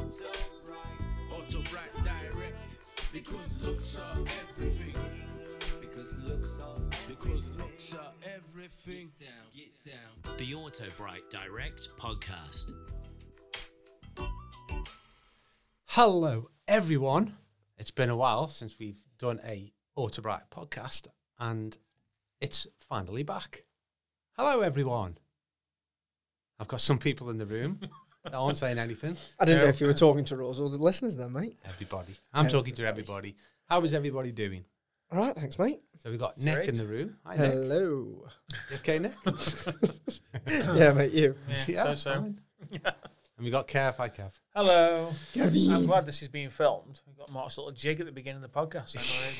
Auto Bright Direct, because looks are everything. Because looks are everything. Get down. The Auto Bright Direct podcast. Hello, everyone. It's been a while since we've done a Auto Bright podcast, and it's finally back. Hello, everyone. I've got some people in the room that aren't saying anything. I didn't know if you were talking to us or the listeners then, mate. Everybody. I'm talking to everybody. How is everybody doing? All right, thanwe mate. So we've got Nick in the room. Hi, Nick. Hello. You okay, Nick? Yeah, mate, you. Yeah, so. fine. And we got Kev. Hi, Kev. Hello. Kevin. I'm glad this is being filmed. We've got Mark's little jig at the beginning of the podcast.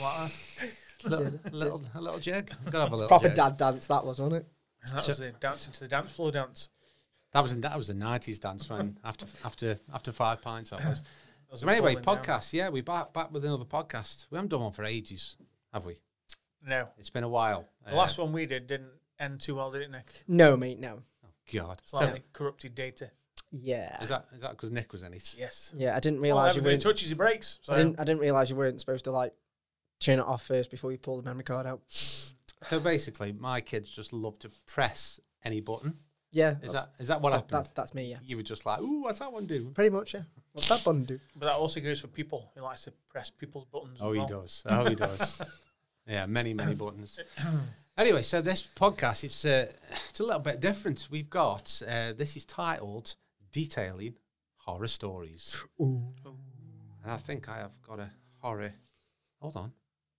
A little jig. We've got to have a little Proper jig. dad dance, that was, wasn't it? That was the dancing to the dance floor dance. That was the 90s dance when after 5 pints that was. Those So are anyway, falling podcast. Yeah, we're back with another podcast. We haven't done one for ages, have we? down. No. It's been a while. The last one we did didn't end too well, did it, Nick? No, mate, no. God. Slightly corrupted data. Yeah. Is that because Nick was in it? Yes. Yeah, I didn't Well, realise you everything weren't. touches, he breaks. So. I didn't realise you weren't supposed to like turn it off first before you pull the memory card out. So basically, my kids just love to press any button. Yeah. Is that what happened? That's me, yeah. You were just like, ooh, what's that one do? Pretty much, yeah. What's that button do? But that also goes for people. He likes to press people's buttons. Oh, as he well. does. Oh, he does. Yeah, many buttons. Anyway, so this podcast, it's a little bit different. We've got, this is titled Detailing Horror Stories. Ooh. And I think I have got a horror. Hold on.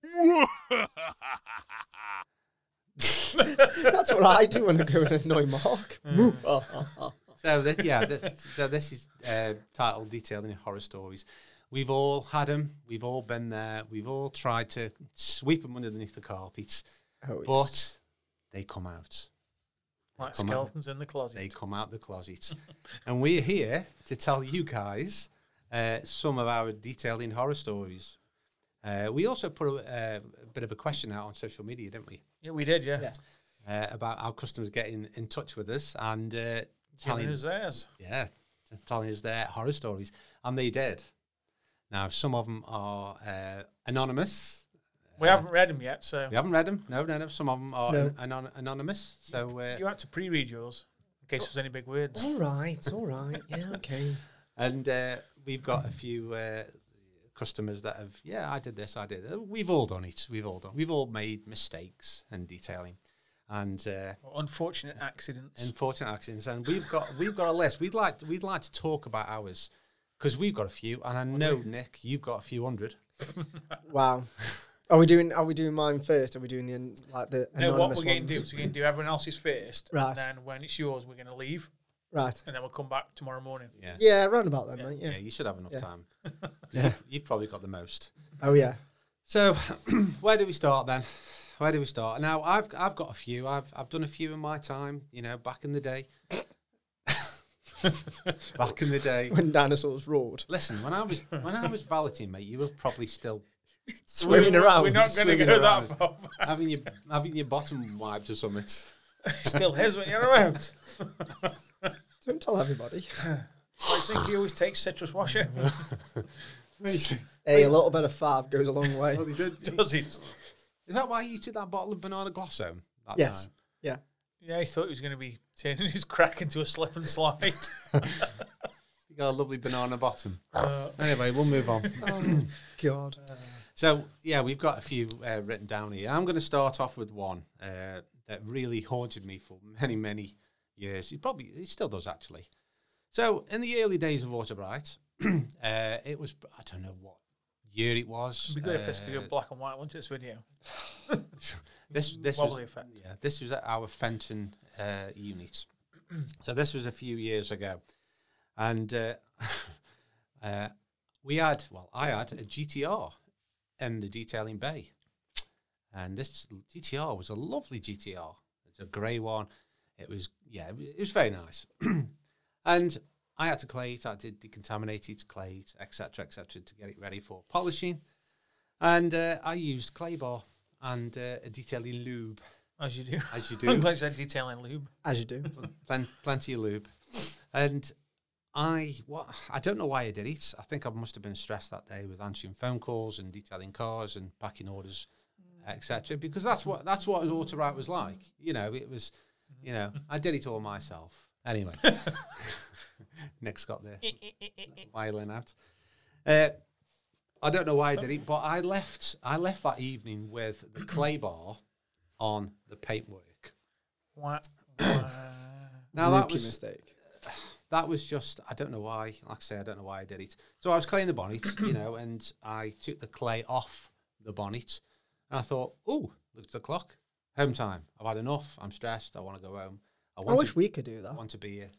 That's what I do when I go and annoy Mark. So, this is titled Detailing Horror Stories. We've all had them. We've all been there. We've all tried to sweep them underneath the carpet. Oh, But yes. they come out. Like Come skeletons in the closet. They come out the closet. And we're here to tell you guys some of our detailing horror stories. We also put a bit of a question out on social media, didn't we? Yeah, we did, yeah. About our customers getting in touch with us and Telling us theirs. telling us their horror stories. And they did. Now, some of them are anonymous. We haven't read them yet, so We haven't read them. No. Some of them are No. anonymous. So, you had to pre-read yours in case there's any big words. All right. Yeah, okay. and we've got a few customers that have, I did this, I did that. We've all done it. We've all made mistakes in detailing. And Unfortunate accidents. unfortunate accidents. And we've got a list. We'd like to talk about ours because we've got a few, and I know, Nick, you've got a few hundred. Wow. Are we doing mine first? Are we doing the No, anonymous what we're going to do ones? is we're going to do everyone else's first. Right. And then when it's yours, we're going to leave. Right. And then we'll come back tomorrow morning. Yeah. Yeah, round about then, mate. Yeah, Yeah. you should have enough Yeah. time. Yeah. You've probably got the most. Oh yeah. So, where do we start then? Where do we start? Now, I've got a few. I've done a few in my time. Back in the day. Back in the day. When dinosaurs roared, Listen, when I was valeting, mate, you were probably still swimming around. We're not going to Swimming go around. that far. having your bottom wiped or something. Still his when you're around. Don't tell everybody. I think he always takes citrus washer. Hey, a little bit of fab goes a long way. Oh, they did. Does he? Is that why you took that bottle of banana gloss home that Yes. time? Yeah. Yeah, he thought he was going to be turning his crack into a slip and slide. You got a lovely banana bottom. Anyway, we'll move on. Oh God. So, we've got a few written down here. I'm going to start off with one that really haunted me for many, many years. It still does, actually. So, in the early days of Auto Bright, it was, I don't know what year it was. It'd be good if this could go black and white, wouldn't it, this video? This Wobbly was, effect. Yeah, this was at our Fenton unit. So this was a few years ago. And I had a GTR in the detailing bay. And this GTR was a lovely GTR. It's a grey one. It was very nice. And I had to clay it, I did decontaminate it, clay it, etc., to get it ready for polishing. And I used clay bar and a detailing lube. As you do. As you do. I'm glad you said detailing lube. As you do. Plenty of lube. And I don't know why I did it. I think I must have been stressed that day with answering phone calls and detailing cars and packing orders, etc. Because that's what an auto write was like. You know, it was, you know, I did it all myself. Anyway, Nick's got the violin out. I don't know why I did it, but I left that evening with the clay bar on the paintwork. What? Now Rookie mistake. that was just, I don't know why. Like I say, I don't know why I did it. So I was cleaning the bonnet, you know, and I took the clay off the bonnet. And I thought, oh, look at the clock. Home time. I've had enough. I'm stressed. I want to go home. I wish we could do I that. want to be here.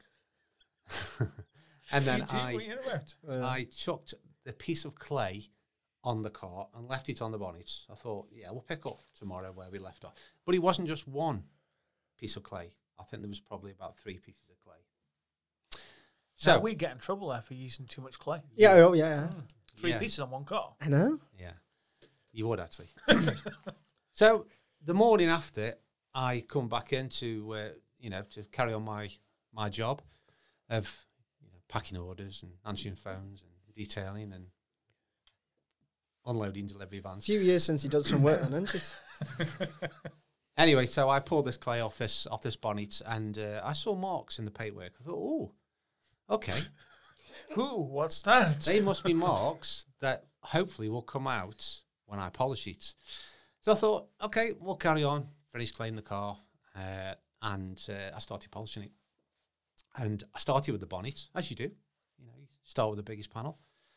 And then What are you about? I chucked the piece of clay on the car and left it on the bonnet. I thought, yeah, we'll pick up tomorrow where we left off. But it wasn't just one piece of clay. I think there was probably about 3 pieces of clay. So So we get in trouble there for using too much clay. Yeah, oh yeah. 3 Yeah. pieces on one car. I know. yeah, you would actually. So the morning after, I come back in to to carry on my job of packing orders and answering phones and detailing and unloading delivery A vans. few years since he done some work on, isn't it? Anyway, so I pulled this clay off this bonnet, and I saw marks in the paintwork. I thought, oh, okay, Ooh, what's that? they must be marks that hopefully will come out when I polish it. So I thought, okay, we'll carry on, finish cleaning the car, and I started polishing it. And I started with the bonnet, as you do. You start with the biggest panel.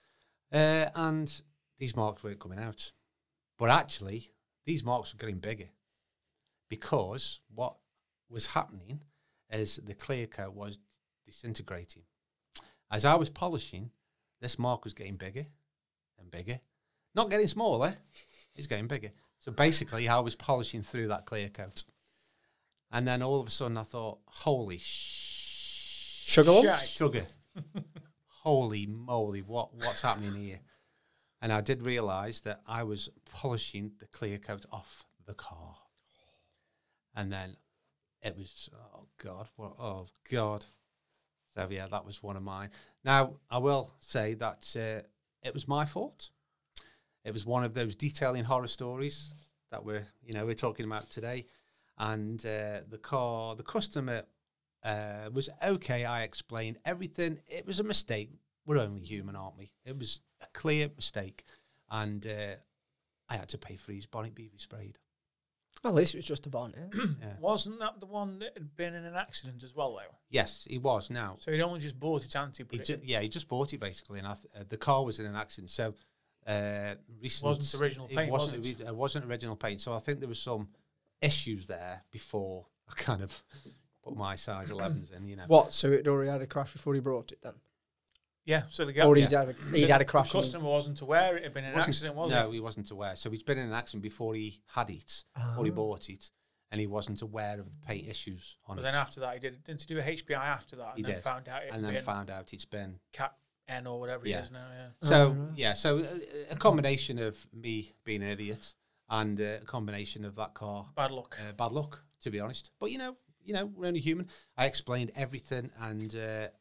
And these marks weren't coming out. But actually, these marks were getting bigger because what was happening is the clear coat was disintegrating. As I was polishing, this mark was getting bigger and bigger. Not getting smaller, it's getting bigger. So basically, I was polishing through that clear coat. And then all of a sudden, I thought, holy Sugar lumps? sugar. Holy moly, what's happening here? And I did realise that I was polishing the clear coat off the car. And then it was, oh God. So yeah, that was one of mine. Now, I will say that it was my fault. It was one of those detailing horror stories that we're talking about today. And the customer was okay. I explained everything. It was a mistake. We're only human, aren't we? It was a clear mistake. And I had to pay for his bonnet being sprayed. Well, at least it was just a bonnet. Yeah. Wasn't that the one that had been in an accident as well, though? Yes, he was now. So he'd only just bought it, hadn't he? He just bought it basically, and the car was in an accident. So recent, Wasn't original paint, was it? It wasn't original paint. So I think there was some issues there before I kind of put my size 11s in. What? So it already had a crash before he brought it then? Yeah, so the guy... Or yeah. he'd had a crash. The customer wasn't aware it had been an accident, was No, it? he wasn't aware. So he's been in an accident before he had it, before he bought it, and he wasn't aware of the paint issues on But it. then after that, didn't he do a HPI after that? And He then did. found out it and had then been found out it's been. Cat N or whatever Yeah. it is now, yeah. So so a combination of me being an idiot and a combination of that car Bad luck. bad luck, to be honest. But we're only human. I explained everything, and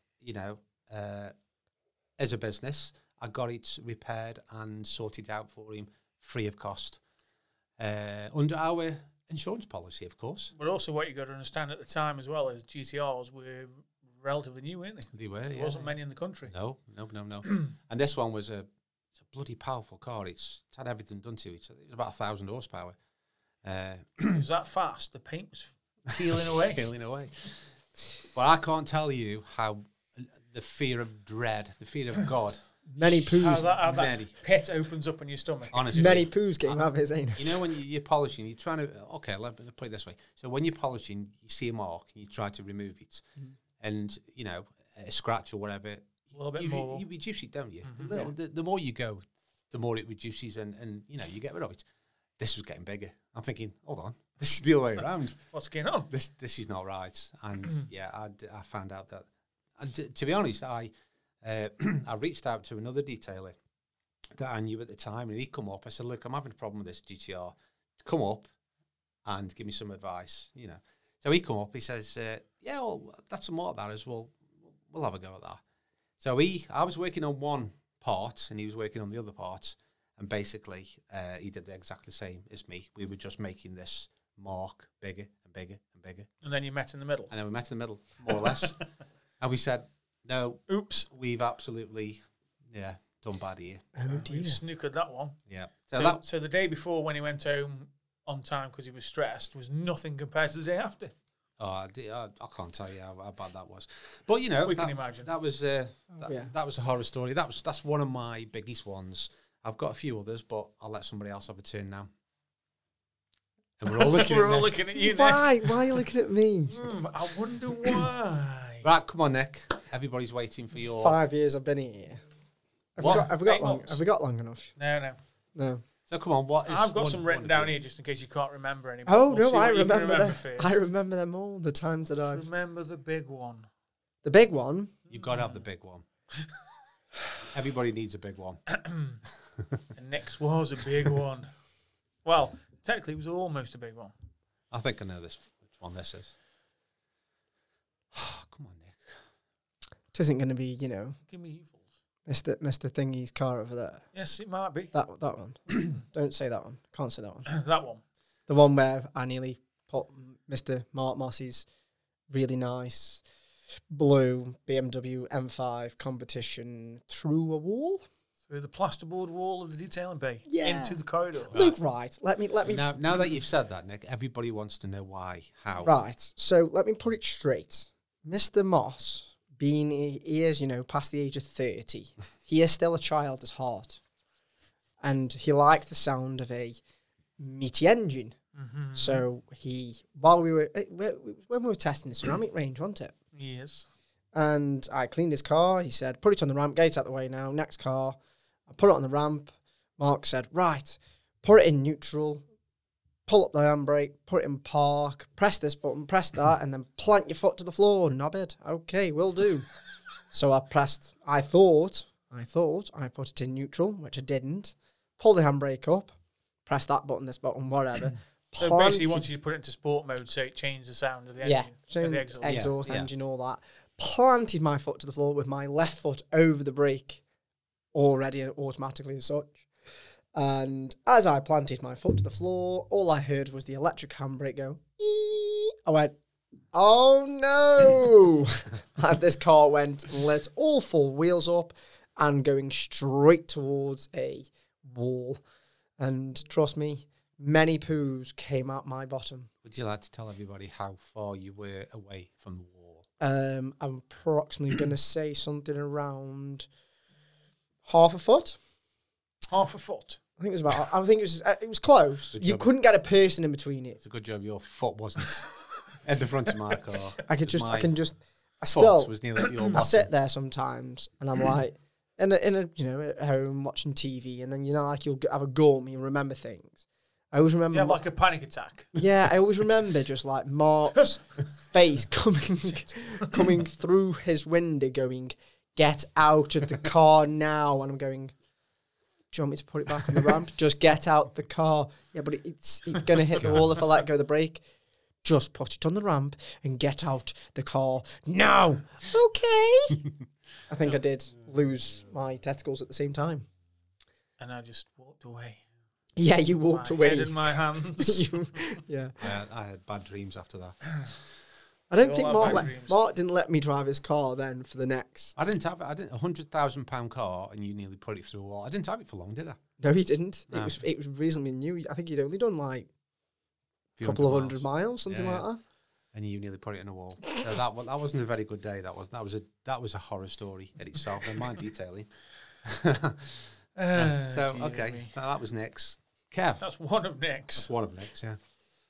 as a business, I got it repaired and sorted out for him free of cost under our insurance policy, of course. But also what you got to understand at the time as well is GTRs were relatively new, weren't they? They were, There wasn't many in the country. No. And this one was it's a bloody powerful car. It's had everything done to it. So it was about 1,000 horsepower. It was that fast. The paint was peeling away. Peeling away. But I can't tell you how the fear of dread, the fear of God, Many poos. How that Many. pit opens up in your stomach. honestly. Many poos getting out of his anus. When you're polishing, you're trying to, let me put it this way. So when you're polishing, you see a mark and you try to remove it. And, a scratch or whatever, A little bit more. you reduce it, don't you? The more you go, the more it reduces and you get rid of it. This was getting bigger. I'm thinking, hold on, this is the other way around. What's going on? This is not right. And I found out that, and to be honest, I reached out to another detailer that I knew at the time, and he come up. I said, look, I'm having a problem with this GTR. Come up and give me some advice, So he come up, he says, well, that's some more of that as well. We'll have a go at that. So I was working on one part and he was working on the other part. And basically, he did the exactly same as me. We were just making this mark bigger and bigger and bigger. And then you met in the middle. And then we met in the middle, more or less. And we said, no, Oops. we've absolutely, done bad here. Oh We've dear. snookered that one. Yeah. So the day before when he went home on time because he was stressed was nothing compared to the day after. I can't tell you how bad that was. But, you know, We can imagine. That was that was a horror story. That's one of my biggest ones. I've got a few others, but I'll let somebody else have a turn now. And we're all looking We're at all Nick. looking at you, Nick. Why? Why are you looking at me? I wonder why. Right, come on, Nick. Everybody's waiting for your... 5 years I've been here. What? Have we got 8 long? months. Have we got long enough? No. No. So come on, what is... I've got one- some written one down of you? here just in case you can't remember anymore. Oh We'll see no, I what you can remember them. first. I remember them all. The times that I've Remember the big one. the big one. You've got to have the big one. Everybody needs a big one. And Nick's was a big one. Well, technically it was almost a big one. I think I know which one this is. Come on, Nick. It isn't going to be, Give me evils. Mr. Thingy's car over there. Yes, it might be. That one. Don't say that one. Can't say that one. That one. The one where I nearly put Mr. Mark Moss's really nice blue BMW M5 competition through a wall. Through the plasterboard wall of the detailing bay. Yeah. Into the corridor. Luke, right. Let me. Now that you've said that, Nick, everybody wants to know why, how. Right. So let me put it straight. Mr. Moss, being he is, past the age of 30, he is still a child at heart. And he liked the sound of a meaty engine. Mm-hmm. So when we were testing the ceramic range, wasn't it? Yes. And I cleaned his car. He said, put it on the ramp, gate's out the way now, next car. I put it on the ramp. Mark said, right, put it in neutral, pull up the handbrake, put it in park, press this button, press that, and then plant your foot to the floor, knob-it. Okay, will do. So I thought I put it in neutral, which I didn't. Pull the handbrake up, press that button, this button, whatever. So basically, once you put it into sport mode, so it changed the sound of the engine. so of the exhaust. exhaust Yeah. engine, all that. Planted my foot to the floor with my left foot over the brake, already and automatically as such. And as I planted my foot to the floor, all I heard was the electric handbrake go. "Ee." I went, oh no! As this car went and lit all four wheels up and going straight towards a wall. And trust me, many poos came out my bottom. Would you like to tell everybody how far you were away from the wall? I'm approximately going to say something around half a foot. Half a foot. I think it was about. I think it was close. Good You job. couldn't get a person in between it. It's a good job your foot wasn't at the front of my car. I My foot still. was nearly at your I bottom. sit there sometimes and I'm like, in a at home watching TV, and then like you'll have a gum, you remember things. I always remember. You have like a panic attack. Yeah, I always remember just like Mark's face coming through his window, going, "Get out of the car now!" And I'm going, "Do you want me to put it back on the ramp? Just get out the car." Yeah, but it's gonna hit the wall if I let go of the brake. Just put it on the ramp and get out the car now. Okay. I think I did lose my testicles at the same time. And I just walked away. Yeah, you walked My away. head in my hands. Yeah. I had bad dreams after that. I don't We think all have bad dreams. Mark didn't let me drive his car then for the next. I didn't have it. I didn't £100,000 car, and you nearly put it through a wall. I didn't have it for long, did I? No, he didn't. No. It was reasonably new. I think he'd only done like Few a couple of hundred hundred miles, something Yeah, like that. And you nearly put it in a wall. So that wasn't a very good day. That was a horror story in itself. Never mind detailing. So Dear okay, me. that was Nick's. Kev, That's one of Nick's. that's one of Nick's. Yeah.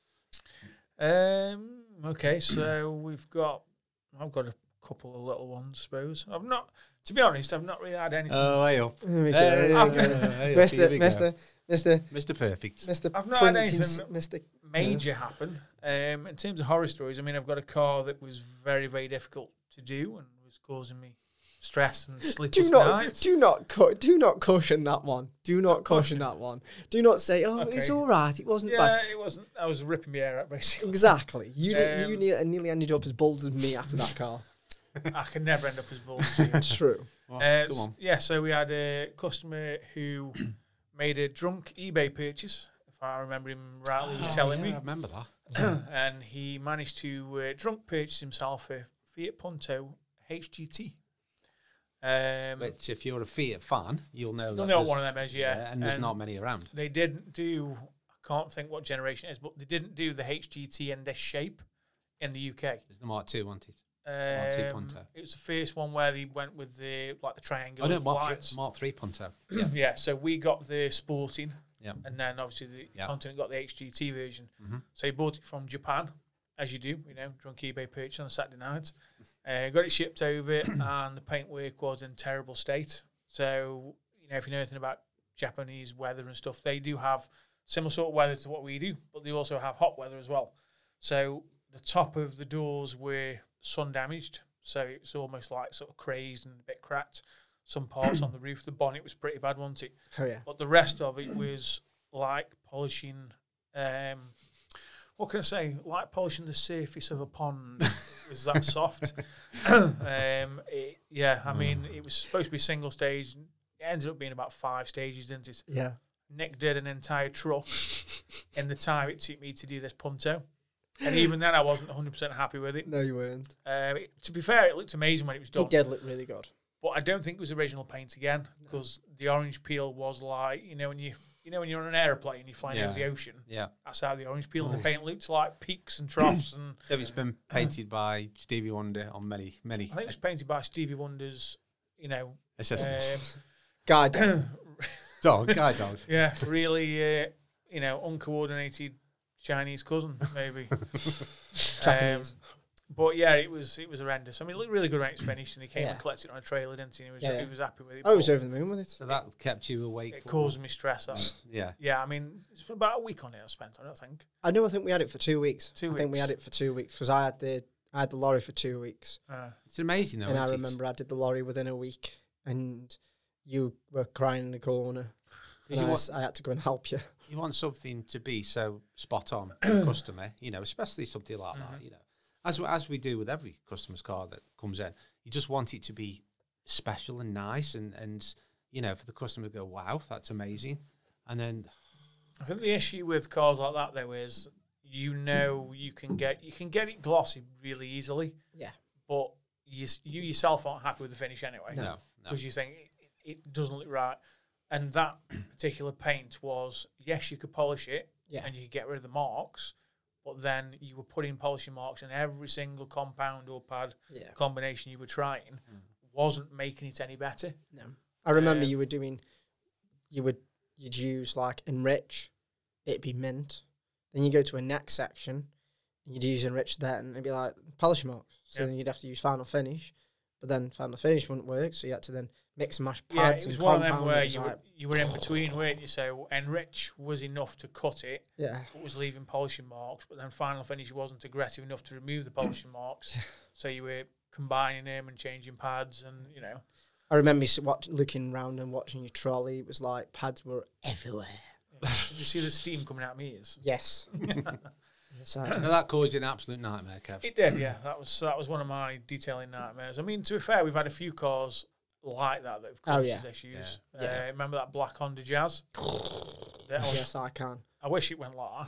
Okay, so I've got a couple of little ones, I suppose. To be honest, I've not really had anything. Way up. There we go. Hey, there we go. hey, here we go. Mr. Perfect. I've not had Prince, anything Mr. major happen. In terms of horror stories, I mean, I've got a car that was very, very difficult to do and was causing me stress and sleepless nights. Do not caution that one. Do not caution that one. Do not say, "Oh, it's Okay. all right. It wasn't Yeah, bad." it wasn't. I was ripping my hair out, basically. Exactly. You Um, nearly ended up as bold as me after that car. I can never end up as bold as you. True. Well, go on. Yeah, so we had a customer who made a drunk eBay purchase, if I remember him rightly, he was telling I me. remember that. And he managed to drunk purchase himself a Fiat Punto HGT. Which, if you're a Fiat fan, you'll know. You'll that know what there's- one of them is, yeah. and there's not many around. They didn't do, I can't think what generation it is, but they didn't do the HGT in this shape in the UK. There's the Mark II, wasn't it? Mark II Punto. It was the first one where they went with the triangle. I know Mark III Punto. Yeah. Yeah, so we got the Sporting, Yeah. and then obviously the Yeah. Continent got the HGT version. Mhm. So he bought it from Japan, as you do, drunk eBay purchase on a Saturday night. Got it shipped over, and the paintwork was in terrible state. So, if you know anything about Japanese weather and stuff, they do have similar sort of weather to what we do, but they also have hot weather as well. So the top of the doors were sun damaged, so it's almost like sort of crazed and a bit cracked. Some parts on the roof, the bonnet was pretty bad, wasn't it? Oh yeah. But the rest of it was like polishing. What can I say? Like polishing the surface of a pond. It was that soft. I mean, it was supposed to be single stage. It ended up being about 5 stages, didn't it? Yeah. Nick did an entire truck in the time it took me to do this Punto. And even then, I wasn't 100% happy with it. No, you weren't. To be fair, it looked amazing when it was done. It did look really good. But I don't think it was original paint again, because the orange peel was like, when you're on an aeroplane, you're flying over the ocean. Yeah. That's how the orange peel and the paint looked like peaks and troughs. And So it's been painted by Stevie Wonder on many I think it was painted by Stevie Wonder's, assistants. Guide. Guide dog. Yeah, really, uncoordinated Chinese cousin, maybe. Japanese. But yeah, it was horrendous. I mean, it looked really good when it was finished, and he came Yeah. and collected it on a trailer, didn't he? He was, Yeah. he was happy with it. I was but over the moon with it. So that kept you awake. it caused me stress. Yeah. Yeah, I mean, it's about a week on it I spent on it, I think. I think we had it for 2 weeks. 2 I think we weeks. had it for 2 weeks because I had the lorry for 2 weeks, It's amazing though. and I isn't it? remember I did the lorry within a week, and you were crying in the corner. Did And you I, want- I had to go and help you. You want something to be so spot on for the customer, especially something like that, as we do with every customer's car that comes in. You just want it to be special and nice, and for the customer to go, wow, that's amazing. And then I think the issue with cars like that, though, is you can get it glossy really easily, Yeah. but you yourself aren't happy with the finish anyway. no. Because you think it doesn't look right. And that particular paint was, yes, you could polish it Yeah. and you could get rid of the marks, but then you were putting polishing marks in every single compound or pad Yeah. combination you were trying, wasn't making it any better. No. I remember you were doing, you'd use like enrich, it'd be mint. Then you go to a next section, and you'd use enrich then, and it'd be like polishing marks. So Yeah. then you'd have to use final finish, but then final finish wouldn't work, so you had to then mix and mash Yeah, pads it was and one of them compound. where It was you were in between, weren't you? So enrich was enough to cut it, yeah. but was leaving polishing marks, but then final finish wasn't aggressive enough to remove the polishing marks. So you were combining them and changing pads, and I remember looking round and watching your trolley. It was like pads were everywhere. Did you see the steam coming out of my ears? Yes. Yes, I Now that caused you an absolute nightmare, Kev. It did, yeah. That was one of my detailing nightmares. I mean, to be fair, we've had a few cars like that have caused yeah. us issues. Yeah. Remember that black Honda Jazz? yes, I can. I wish it went like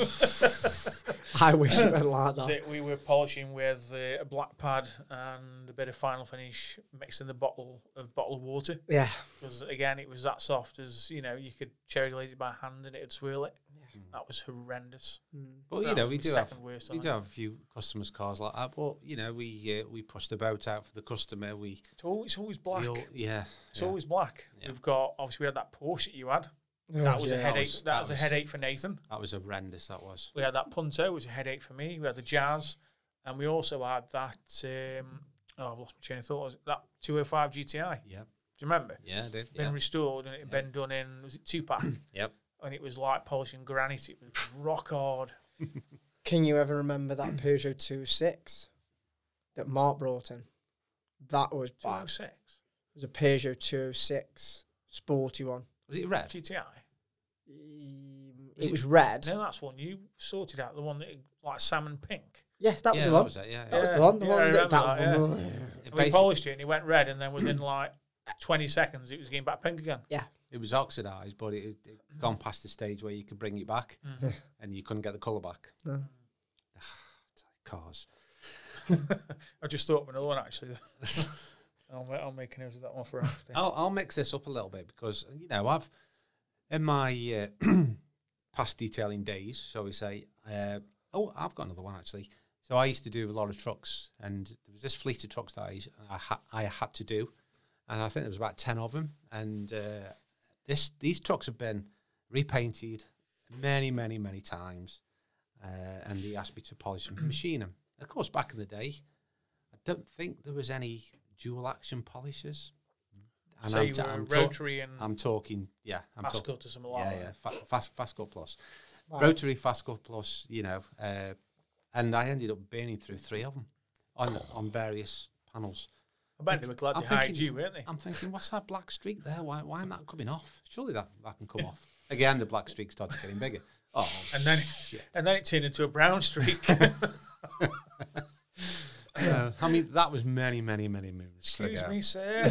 that. I wish it went like that. That we were polishing with a black pad and a bit of final finish mixed in the bottle of water. Yeah. Because again, it was that soft as you could cherry glaze it by hand and it'd swirl it. That was horrendous. But That we was do the have second worst, we I do have a few customers' cars like that. But we push the boat out for the customer. It's always black. It's always black. Yeah. We've got obviously we had that Porsche that you had. Oh, That was a yeah. headache. that That was a was- headache for Nathan. That was horrendous. That was. We had that Punto, it was a headache for me. We had the Jazz, and we also had that. I've lost my chain of thought. Was it that 205 GTI? Yeah. Do you remember? Yeah, I did. Been Yeah. restored and it had been done in, was it 2-pack? Yep. And it was like polishing granite. It was rock hard. Can you ever remember that Peugeot 206 that Mark brought in? That was bad. 206 It was a Peugeot 206 sporty one. Was it red? GTI. It was red. No, that's one you sorted out. The one that like salmon pink. Yes, that was Yeah, the that one. was it. Yeah. That was Yeah. the one. The Yeah, I one remember that that, one. We polished it and it went red, and then within like 20 seconds, it was getting back pink again. It was oxidised, but it gone past the stage where you could bring it back, and you couldn't get the colour back. No. Cars. I just thought of another one, actually. I'll make a note of that one for after. I'll mix this up a little bit because, I've, in my past detailing days, shall we say, I've got another one, actually. So I used to do a lot of trucks, and there was this fleet of trucks that I had to do, and I think there was about 10 of them, and these trucks have been repainted many, many, many times, and they asked me to polish and machine them. Of course, back in the day, I don't think there was any dual action polishers. And so you were rotary and I'm talking, fast cut to some like fast cut plus, Wow. rotary fast cut plus, and I ended up burning through 3 of them on various panels. I bet they were glad I'm they hired thinking- you, weren't they? I'm thinking, what's that black streak there? Why isn't that coming off? Surely that can come off. Again, the black streak started getting bigger. Oh, And then, shit. and then it turned into a brown streak. I mean, that was many, many, many moons Excuse ago. me, sir.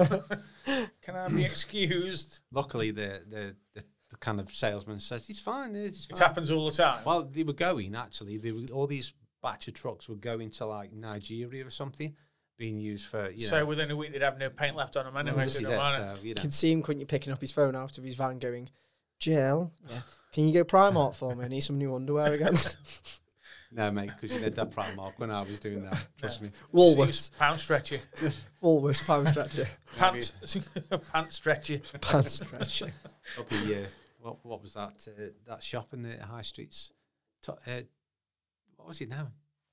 Can I be excused? Luckily, the kind of salesman says, it's fine. It's It fine. happens all the time. Well, they were going, actually. All these batch of trucks were going to, like, Nigeria or something, being used for, So within a week, they'd have no paint left on them anyway. this So it is don't it, matter. so, You can see him, couldn't you, picking up his phone out of his van going, Jill, can you go Primark for me? I need some new underwear again. No, mate, because you did that Primark when I was doing that. Trust me. Woolworths. Pound stretcher. Woolworths, pound stretcher. Pants stretcher. Pants stretcher. Up a what was that? That shop in the high streets. What was it now?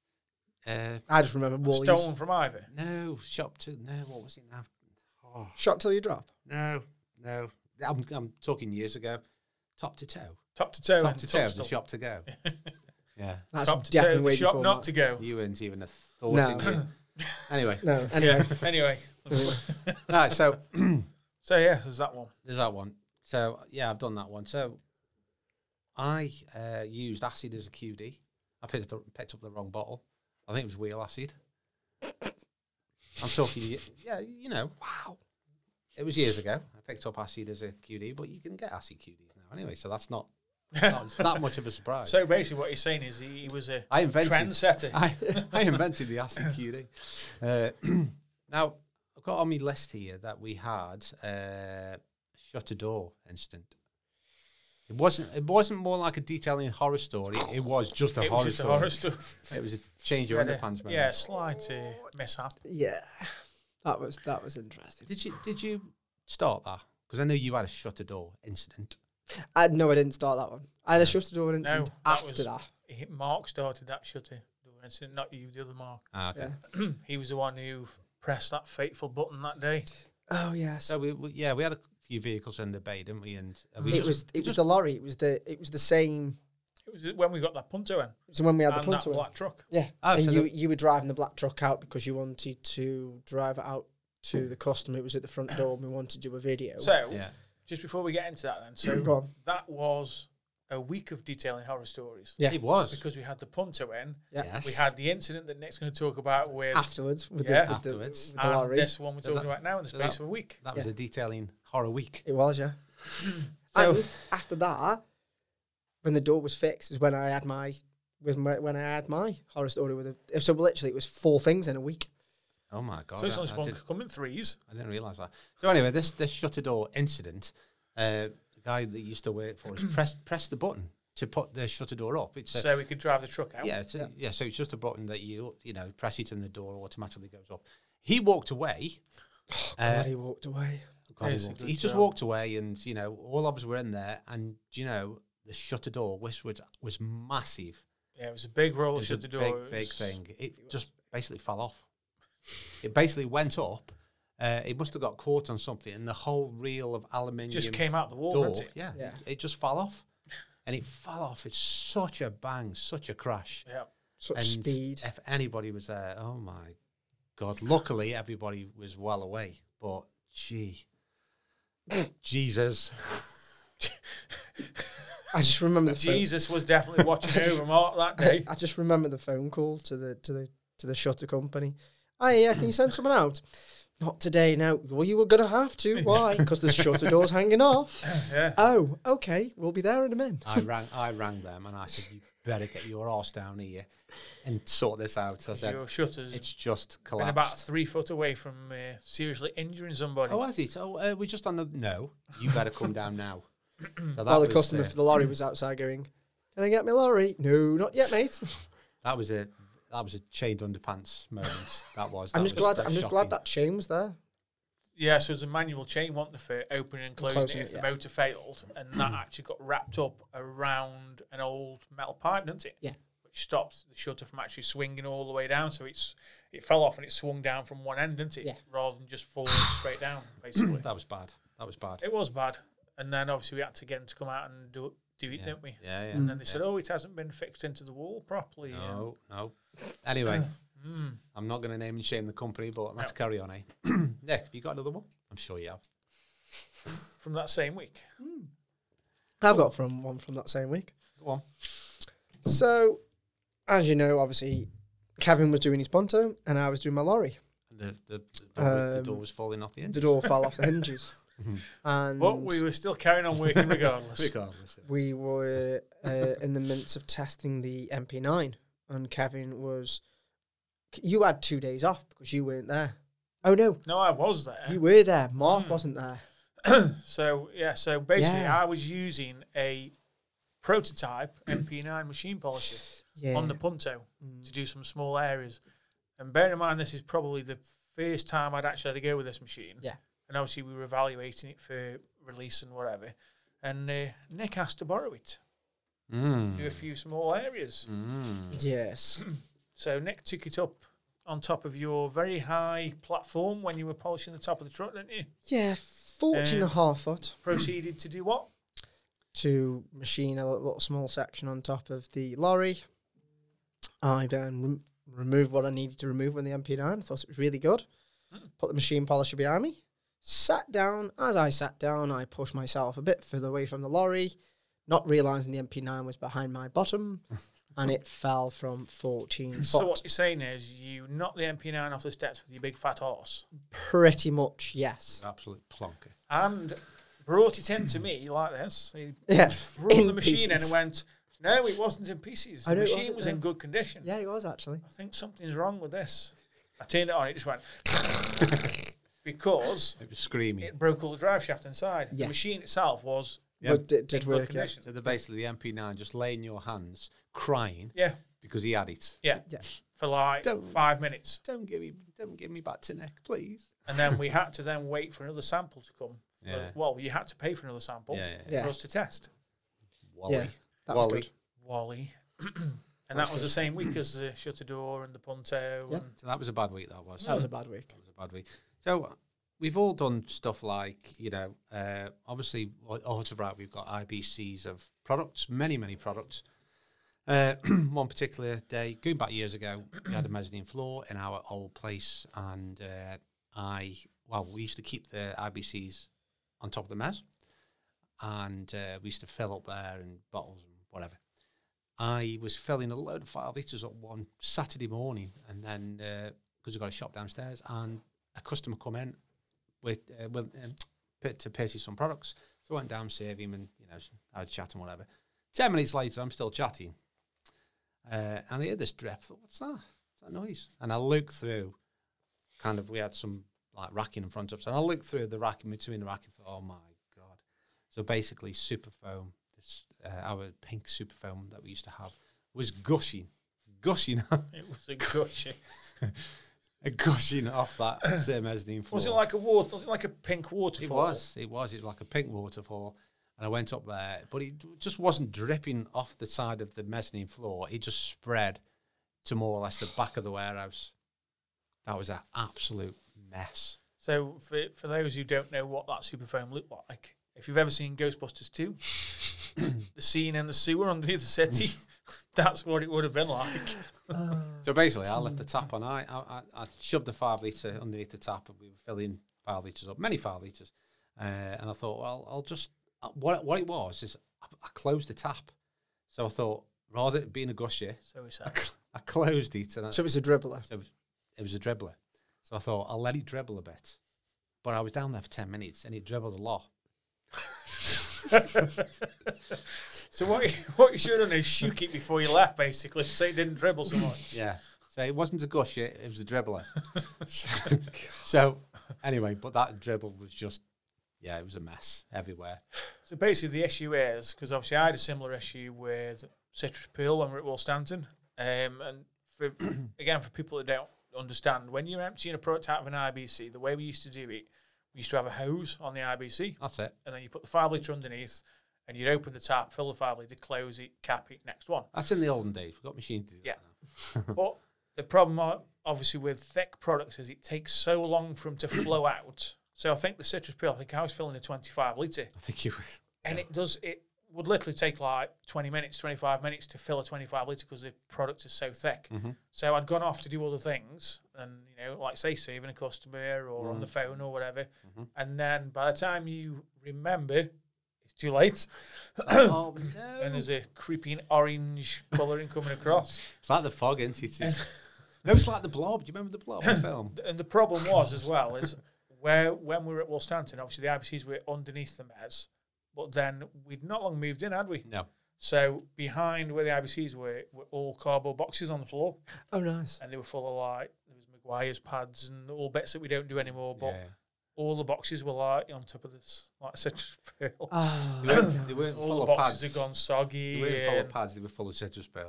I just remember Woolies. Stolen from Ivy. No, what was it now? Oh, Shop till you drop. no. I'm talking years ago. Top to toe. Top to toe. Top and to toe, the Tunstall. shop to go. Yeah. That's Top to definitely toe, the way shop before not mine. to go. You weren't even a thought No. in you. Anyway. No, anyway. Anyway. Right, so So yeah, there's that one. there's that one. So, yeah, I've done that one. So, I used acid as a QD. I picked up the wrong bottle. I think it was wheel acid. I'm talking, Wow. it was years ago. I picked up acid as a QD, but you can get acid QDs now anyway, so that's not that much of a surprise. So basically, what he's saying is he was a I invented trendsetter. I invented the acid QD. Now, I've got on my list here that we had a shutter door incident. It wasn't more like a detailing horror story. It was just a It was horror just a story. horror story. It was a change your underpants moment. Yeah, slight mishap. Yeah. That was interesting. Did you start that? Because I know you had a shutter door incident. No, I didn't start that one. I had a shutter door incident that after was- that. Mark started that shutter door incident, not you, the other Mark. Ah, okay. Yeah. He was the one who pressed that fateful button that day. Oh yes. So we had a few vehicles in the bay, didn't we? And we It was the lorry. It was the same. It was when we got that Punto in. It was when we had the And that Punto in. black truck. Yeah. Oh, and so you were driving the black truck out because you wanted to drive it out to the customer. It was at the front door and we wanted to do a video. So, yeah. just before we get into that then, so Go on. that was a week of detailing horror stories. Yeah. It was. Because we had the Punto in, Yeah. Yes. we had the incident that Nick's going to talk about with Afterwards. With Yeah. the, with Afterwards. The, with the and lorry. this one we're So talking that- about now in the so space that- of a week. That was Yeah. a detailing horror week. It was, yeah. So- And after that, when the door was fixed, is when I had my horror story with it. So literally, it was 4 things in a week. Oh my god! So it's I only supposed did- to come in threes. I didn't realise that. So anyway, this shutter door incident, the guy that used to work for us pressed the button to put the shutter door up. It's So we could drive the truck out. so it's just a button that you press it and the door automatically goes up. He walked away. God, he walked away. God, Yes, a good he just job. walked away, and all of us were in there, and the shutter door was massive. Yeah, it was a big roller It was shutter a door. big thing. It just basically fell off. It basically went up. It must have got caught on something, and the whole reel of aluminium Just came out the wall, door, didn't it? yeah, Yeah. it just fell off, and it fell off. It's such a bang, such a crash. Yeah. Such And speed. if anybody was there, oh my god! Luckily, everybody was well away. But gee, Jesus, I just remember the phone. Jesus was definitely watching over Mark that day. I just remember the phone call to the shutter company. Oh yeah, can you send someone out? Not today. Now, well, you were going to have to. Why? Because the shutter door's hanging off. Yeah. Oh, okay. We'll be there in a minute. I rang them and I said, you better get your arse down here and sort this out. I said, Your shutter's it's just been collapsed. about 3 foot away from seriously injuring somebody. Oh, has it? Oh, we're just on the... No, you better come down now. So While the was, customer for the lorry was outside going, "Can I get my lorry?" "No, not yet, mate." That was a chained underpants moment. That was. I'm That just was- glad. that's I'm just shocking. glad that chain was there. Yeah, so there's a manual chain, wasn't there, for opening and closing Closing it it, if the yeah. motor failed, and that actually got wrapped up around an old metal pipe, didn't it? Yeah. Which stops the shutter from actually swinging all the way down. So it fell off and it swung down from one end, didn't it? Yeah. Rather than just falling straight down, basically. That was bad. That was bad. It was bad. And then obviously we had to get him to come out and do it, Yeah. didn't we? Yeah, yeah. And then they said, "Oh, it hasn't been fixed into the wall properly." No, no. Anyway, I'm not going to name and shame the company, but let's carry on, eh? Nick, have you got another one? I'm sure you have. From that same week. I've got one from that same week. Go on. So, as you know, obviously, Kevin was doing his Punto and I was doing my lorry. And the door was falling off the The hinge. door fell off the hinges, and But we were still carrying on working regardless. Regardless. we were in the midst of testing the MP9, and Kevin was. You had 2 days off because you weren't there. Oh no, No, I was there. you were there. Mark wasn't there. So basically Yeah. I was using a prototype MP9 machine polisher Yeah. on the Punto to do some small areas. And bear in mind, this is probably the first time I'd actually had to go with this machine. Yeah. And obviously we were evaluating it for release and whatever. And Nick asked to borrow it, do a few small areas. Yes. So Nick took it up on top of your very high platform when you were polishing the top of the truck, didn't you? Yeah, 14.5 foot Proceeded to do what? to machine a little small section on top of the lorry. I then removed what I needed to remove on the MP9. I thought it was really good. Put the machine polisher behind me. Sat down. As I sat down, I pushed myself a bit further away from the lorry, not realising the MP9 was behind my bottom, and it fell from 14 foot. So what you're saying is you knocked the MP9 off the steps with your big fat horse Pretty much, yes. Absolute plonker. and brought it in to me like this. He Yeah. brought in the machine in pieces. and went, "No, it wasn't in pieces. I The know it machine wasn't, was yeah. in good condition. Yeah, it was actually. I think something's wrong with this." I turned it on, it just went because It was screaming. it broke all the drive shaft inside. Yeah. The machine itself was Yeah. But it in did good work, yeah. condition. So basically the MP9 just lay in your hands, crying Yeah, because he had it. yeah, Yeah. for like Don't- 5 minutes. Don't give me back to Nick, please. And then we had to then wait for another sample to come. Yeah. Well, you had to pay for another sample Yeah, Yeah. for us to test. Wally. Yeah, that was Wally. good. Wally. And that was the same week as the shutter door and the Punto. Yeah. And So that was a bad week, that was. That was a bad week. That was a bad week. So we've all done stuff like, obviously, Autobright, we've got IBCs of products, many, many products. One particular day, going back years ago, we had a mezzanine floor in our old place, and we used to keep the IBCs on top of the mezz, and we used to fill up there in bottles and whatever. I was filling a load of 5 litres up one Saturday morning, and then because we've got a shop downstairs, and a customer come in to purchase some products. So I went down, save him, and I had a chat and whatever. 10 minutes later, I'm still chatting, and I hear this drip. I thought, what's that? What's that noise? And I look through. We had some like racking in front of us, and I looked through the racking between the racking. Thought, oh my god! So basically, Superfoam, our pink Superfoam that we used to have, was gushing. it was a gushing. Gushing off that same mezzanine floor. Was it like a water? Was it like a pink waterfall? It was like a pink waterfall. And I went up there, but it just wasn't dripping off the side of the mezzanine floor. It just spread to more or less the back of the warehouse. That was an absolute mess. So for those who don't know what that Superfoam looked like, if you've ever seen Ghostbusters 2, the scene in the sewer underneath the city, that's what it would have been like. So basically, I left the tap on. I shoved the 5 litre underneath the tap, and we were filling 5 litres up, many 5 litres. And I thought, well, I'll just... What it was is I closed the tap. So I thought, rather than being a gusher, So we said, I closed it. And So it was a dribbler. it was a dribbler. So I thought, I'll let it dribble a bit. But I was down there for 10 minutes and it dribbled a lot. So what you should have done is shook it before you left, basically, so it didn't dribble so much. Yeah. So it wasn't a gush, it was a dribbler. So anyway, but that dribble was just, yeah, it was a mess everywhere. So basically the issue is, because obviously I had a similar issue with Citrus Peel when we were at Woolstanton. And for again, for people that don't understand, when you're emptying a product out of an IBC, the way we used to do it, we used to have a hose on the IBC. That's it. And then you put the 5 litre underneath, and you'd open the tap, fill the 5 litre, close it, cap it, next one. That's in the olden days. We've got machines to do Yeah. that now. But the problem, obviously, with thick products is it takes so long for them to flow out. So I think the Citrus Peel, I was filling a 25 litre. I think you And it would literally take like 20 minutes, 25 minutes to fill a 25 litre because the product is so thick. Mm-hmm. So I'd gone off to do other things and, like say, saving a customer or on the phone or whatever. Mm-hmm. And then by the time you remember, it's too late. Oh, no. And there's a creeping orange colouring coming across. It's like the fog, isn't it? No, it's like the Blob. Do you remember the Blob the film? And the problem was as well is when we were at Woolstanton, obviously the IBCs were underneath the mez, but then we'd not long moved in, had we? No. So behind where the IBCs were all cardboard boxes on the floor, Oh, nice. and they were full of like there was Maguire's pads and all bits that we don't do anymore. But Yeah. all the boxes were like on top of this, like Citrus Peel. Oh, They weren't All full the of boxes pads. had gone soggy. They weren't full of and- pads. They were full of Citrus Peel.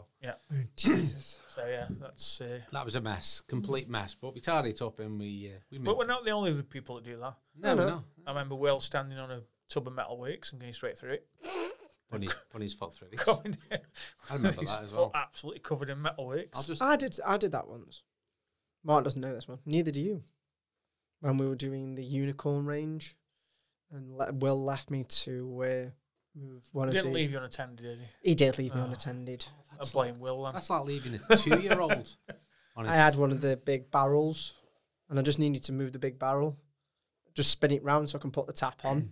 Jesus. So yeah, that's. That was a mess, complete mess. But we tidied it up and we moved. But we're not the only people that do that. No. I remember Will standing on a tub of metalworks and going straight through it. Put his foot through it. Coming in. I remember His that as foot well. absolutely covered in metalworks. I'll just. I did that once. Mark doesn't know this one. Neither do you. When we were doing the unicorn range, and Will left me to move one He of didn't the. leave you unattended, did he? He did leave me Oh. unattended. I blame Will then. That's like leaving a 2-year-old. I had one of the big barrels, and I just needed to move the big barrel, just spin it round so I can put the tap on,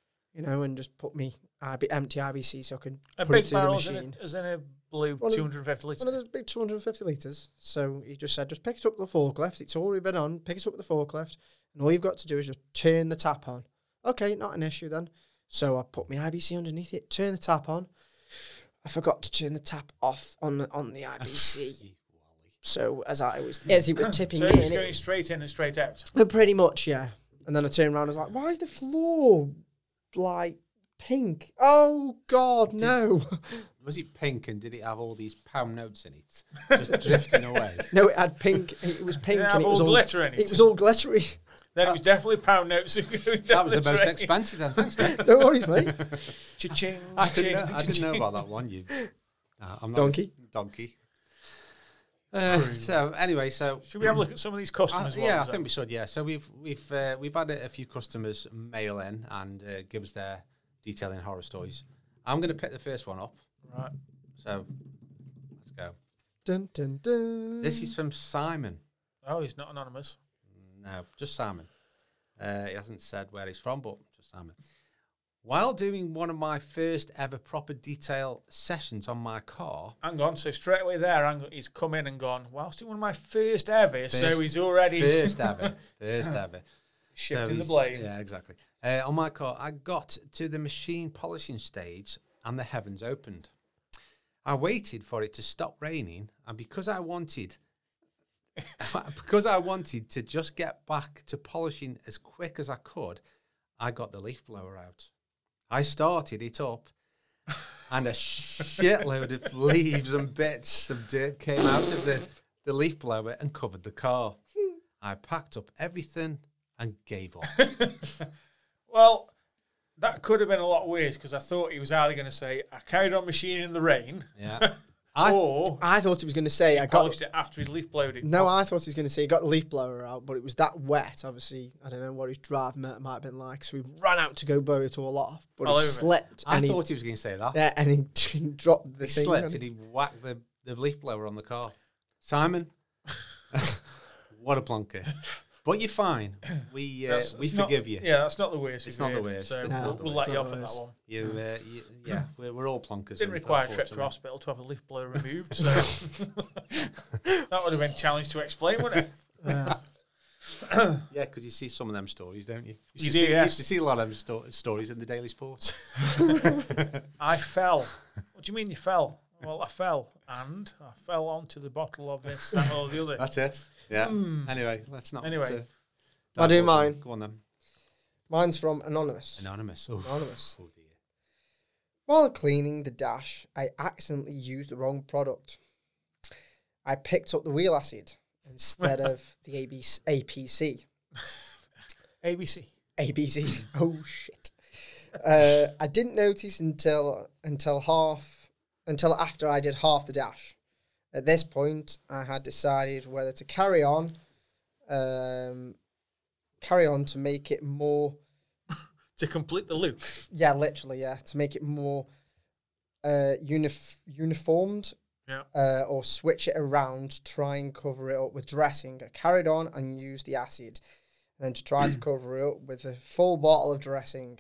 and just put me empty IBC so I can A put it big through the barrel machine. is in a blue One of- 250 litre. One of those big 250 litres. So he just said, just pick it up with the forklift. It's already been on. Pick it up with the forklift. And all you've got to do is just turn the tap on. Okay, not an issue then. So I put my IBC underneath it, turn the tap on. I forgot to turn the tap off on the IBC. So as he was tipping So me it's in, going straight in and straight out. pretty much, yeah. And then I turned around and was like, why is the floor like pink? Oh, God, no. Was it pink and did it have all these pound notes in it? Just drifting away. No, it had pink. It was pink. Did it and have it was all glitter in it? It was all glittery. Then it was definitely pound notes. That was the most expensive then. Thanks, Nick. No worries, mate. Cha-ching, I cha-ching, didn't know cha-ching. about that one. I'm not Donkey. Donkey. So anyway, Should we have a look at some of these customers? yeah, I ones think we should. Yeah, so we've had a few customers mail in and give us their detailing horror stories. I'm going to pick the first one up. then? Right. So let's go. Dun, dun, dun. This is from Simon. Oh, he's not anonymous. No, just Simon. He hasn't said where he's from, but just Simon. While doing one of my first ever proper detail sessions on my car, Hang on. So straight away there, he's come in and gone, whilst doing one of my first ever, so he's already first ever. shifting So the he's- blame. Yeah, exactly. On my car, I got to the machine polishing stage and the heavens opened. I waited for it to stop raining, and because I wanted to just get back to polishing as quick as I could, I got the leaf blower out. I started it up, and a shitload of leaves and bits of dirt came out of the leaf blower and covered the car. I packed up everything and gave up. Well, that could have been a lot worse because I thought he was either going to say, I carried on machining in the rain, Yeah. or I thought he was going to say, I got. polished it after he leaf blowed it. No, I thought he was going to say he got the leaf blower out, but it was that wet. Obviously, I don't know what his drive might have been like. So we ran out to go blow it all off, but All he over it. slipped. I and thought he was going to say that. yeah, and he dropped the He thing. slipped and he whacked the leaf blower on the car. Simon, what a plonker. But you're fine. We That's not- forgive you. Yeah, that's not the worst. It's we've not the heard, worst. So It's we'll, not the we'll worst. let you It's off not on the that worst. one. Yeah, we're all plunkers. Didn't require a trip to hospital to have a leaf blower removed, so that would have been a challenge to explain, wouldn't it? Yeah, because you see some of them stories, don't you? You see, do, yeah. You used to see a lot of them stories in the Daily Sport. I fell. What do you mean you fell? Well, I fell, and I fell onto the bottle of this, that, or the other. That's it. Yeah. Anyway, let's not. Anyway. I'll do divulge on. mine. Go on then. Mine's from Anonymous. Anonymous. Oh, Anonymous. oh dear. While cleaning the dash, I accidentally used the wrong product. I picked up the wheel acid instead of the APC. ABC. ABC. Oh shit! I didn't notice until after I did half the dash. At this point, I had decided whether to carry on to make it more. To complete the loop. Yeah, literally, yeah, to make it more uniformed. Yeah. Or switch it around to try and cover it up with dressing. I carried on and used the acid. And then to try to cover it up with a full bottle of dressing.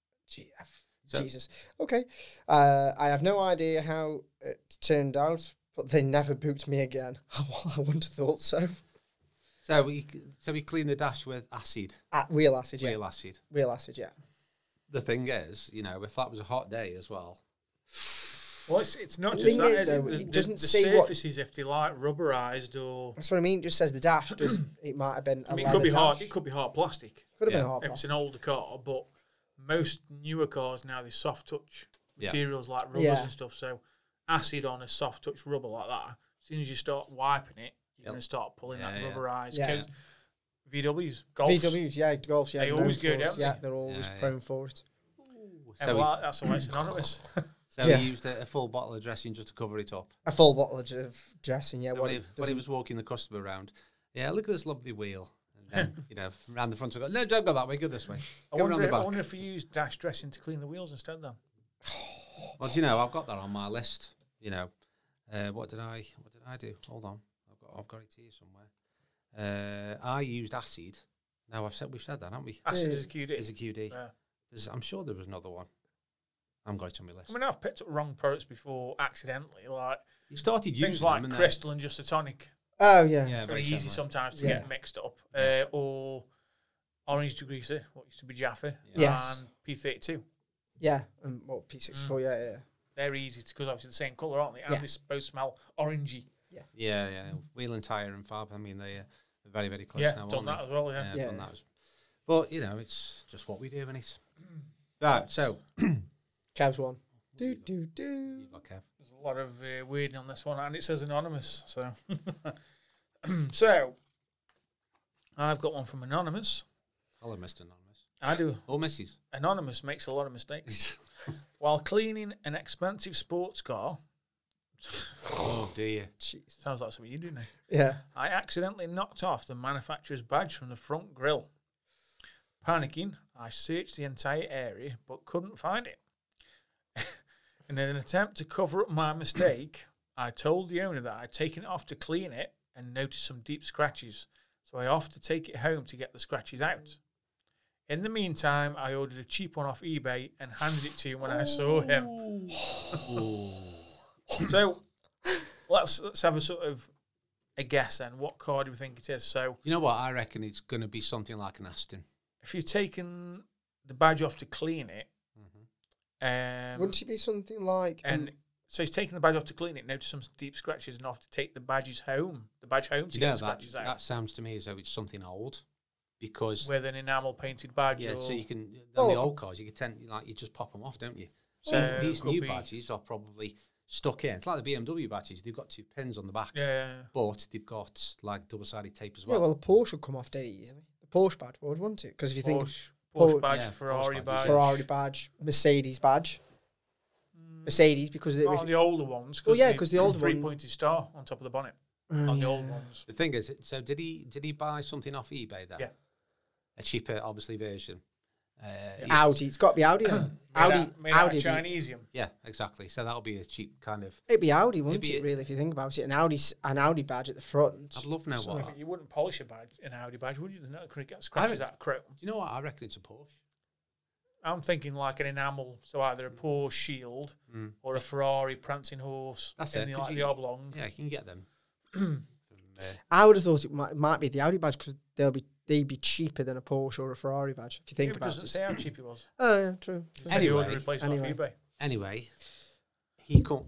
Jesus. Okay. I have no idea how it turned out, but they never booked me again. I wouldn't have thought so. So we clean the dash with acid. Real acid, yeah. Real acid. Real acid, yeah. The thing is, if that was a hot day as well. Well, it's not The just thing that, is, is though, it? it doesn't the say what- surfaces, if they like rubberized or... That's what I mean. It just says the dash. It might have been I mean, a it could be leather hard. dash. It could be hard plastic. Could have Yeah. been hard If it's plastic. an older car, but most newer cars now, they soft touch Yeah. materials like rubbers Yeah. and stuff. So acid on a soft touch rubber like that, as soon as you start wiping it, you're going to start pulling that Yeah, yeah. rubberized Yeah. coat. VWs, Golfs. VWs, yeah, Golfs, yeah. They known always for go, it. don't Yeah, they? they're always Yeah, yeah. prone for it. So, That's why it's anonymous. so Yeah. we used a full bottle of dressing just to cover it up. A full bottle of dressing, yeah. So What when, it he doesn't- was walking the customer around, yeah, look at this lovely wheel. And then, round the front, I go, no, don't go that way, go this way. I Go around the back. wonder if you use dash dressing to clean the wheels instead then. Well, do you know, I've got that on my list. What did I do? Hold on, I've got it here somewhere. I used acid. No, we've said that, haven't we? Acid Yeah. is a QD. It's a QD. Yeah. I'm sure there was another one. I'm got it on my list. I mean, I've picked up wrong products before accidentally, like You started using things like them, and Crystal and Just a Tonic. Oh, yeah. yeah, Very easy sometimes to Yeah. get mixed up. Or Orange Degreaser, what used to be Jaffa, Yes. and P32. Yeah. P64, yeah. They're easy because obviously the same colour, aren't they? And Yeah. they both smell orangey. Yeah. Wheel and tyre and fab. I mean, they're very, very close Yeah, now. done aren't that as well, yeah. they? Yeah. Done that. But it's just what we do, isn't it? Right. So Cavs one. Do. you've got Kev. There's a lot of weirding on this one, and it says anonymous. So, so I've got one from Anonymous. Hello, Mr. Anonymous. I do. Or Mrs. Anonymous makes a lot of mistakes. While cleaning an expensive sports car, Oh dear. Jeez. sounds like something you do now, Yeah. I accidentally knocked off the manufacturer's badge from the front grille. Panicking, I searched the entire area but couldn't find it. In an attempt to cover up my mistake, I told the owner that I'd taken it off to clean it and noticed some deep scratches, so I offered to take it home to get the scratches out. In the meantime, I ordered a cheap one off eBay and handed it to him when I saw him. So let's have a sort of a guess then. What car do we think it is? So You know what? I reckon it's going to be something like an Aston. if you've taken the badge off to clean it, Wouldn't it be something like... and so he's taken the badge off to clean it, noticed some deep scratches, and off to take the badge home to Do get you know the that? scratches out That sounds to me as though it's something old, because with an enamel painted badge. yeah, or, so you can on the Oh. old cars you can tend you just pop them off, don't you? So So these could new be- badges are probably stuck in. It's like the BMW badges; they've got 2 pins on the back, yeah, but they've got like double-sided tape as Yeah, well. well, the Porsche would come off dead easily. The Porsche badge would, wouldn't it? Because if you think Porsche badge, yeah, Ferrari Porsche badge, badge, Ferrari badge, Mercedes badge, Mercedes because Not on the older ones. Well, yeah, 'cause the older one- three-pointed star on top of the bonnet on the old ones. The thing is, so did he buy something off eBay then? Yeah. A cheaper, obviously, version. Audi. It's got to be Audi. Then. Audi. made out Audi. of Chinesium. Yeah, exactly. So that'll be a cheap kind of. It'd be Audi, wouldn't It'd it? be- Really, if you think about it, an Audi badge at the front. I'd love to know I what. think you wouldn't polish a badge, an Audi badge, would you? There's no going to get scratches out of chrome. Do you know what? I reckon it's a Porsche. I'm thinking like an enamel, so either a Porsche shield or a Ferrari prancing horse. That's in it, the, 'cause like you- the oblong. Yeah, you can get them. From, I would have thought it might be the Audi badge because they'll be they'd be cheaper than a Porsche or a Ferrari badge, if you think It about doesn't it. say how cheap it was. Oh, yeah, true. Anyway, Anyway, replacement off eBay. Anyway, he come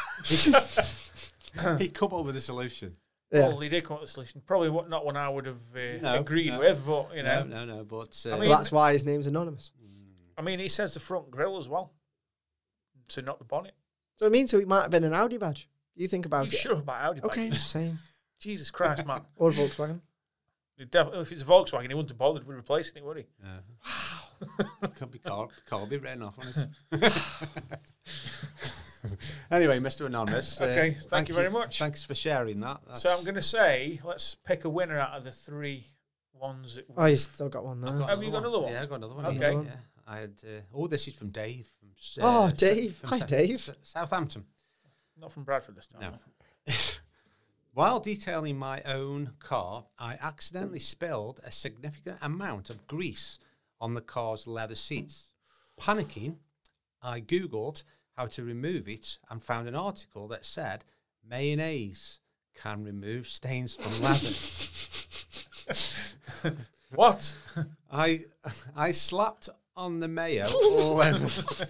he come up with a solution. Yeah. Well, he did come up with a solution. Probably not one I would have No, agreed no. with, but you know. No. But I Well, mean- that's why his name's anonymous. I mean, he says the front grille as well, so not the bonnet. So I mean, so it might have been an Audi badge. You think about You it. should have about Audi. Okay, badges. just saying. Jesus Christ, man! Or a Volkswagen. If it's a Volkswagen, he wouldn't have bothered with replacing it, would he? wow, could be Colby written off on it. Anyway, Mr. Anonymous. Okay, thank you very much. Thanks for sharing that. So I'm going to say, let's pick a winner out of the 3 ones. That Oh, you still got one there. Have you got another one? Yeah, I got another one. Okay. Yeah. I had. This is from Dave. From, Oh, Dave. from Hi, Dave. Southampton. Not from Bradford this time. No. While detailing my own car, I accidentally spilled a significant amount of grease on the car's leather seats. Panicking, I Googled how to remove it and found an article that said mayonnaise can remove stains from leather. What? I slapped on the mayo all over.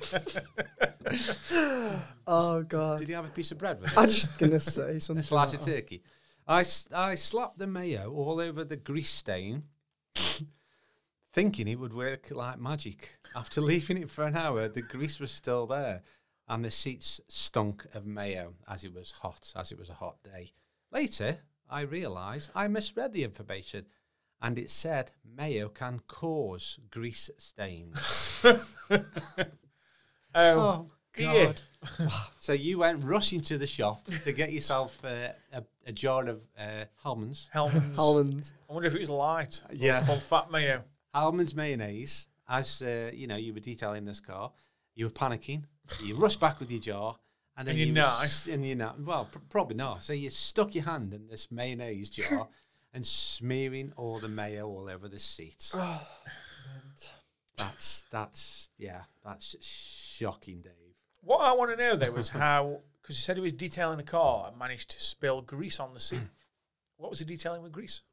Oh, God. Did you have a piece of bread with it? I'm just going to say A something. slice like of that. turkey. I slapped the mayo all over the grease stain, thinking it would work like magic. After leaving it for an hour, the grease was still there, and the seats stunk of mayo as it was a hot day. Later, I realised I misread the information, and it said mayo can cause grease stains. Oh, God. So you went rushing to the shop to get yourself a jar of Hellmann's. Holland. I wonder if it was light. or Yeah. Full fat mayo. Hellmann's mayonnaise. As you were detailing this car, you were panicking. You rushed back with your jar, and then And your you knife. and your knife. Well, probably not. So you stuck your hand in this mayonnaise jar and smearing all the mayo all over the seat. That's shocking, Dave. What I want to know, though, is how, because he said he was detailing the car and managed to spill grease on the seat. What was he detailing with grease?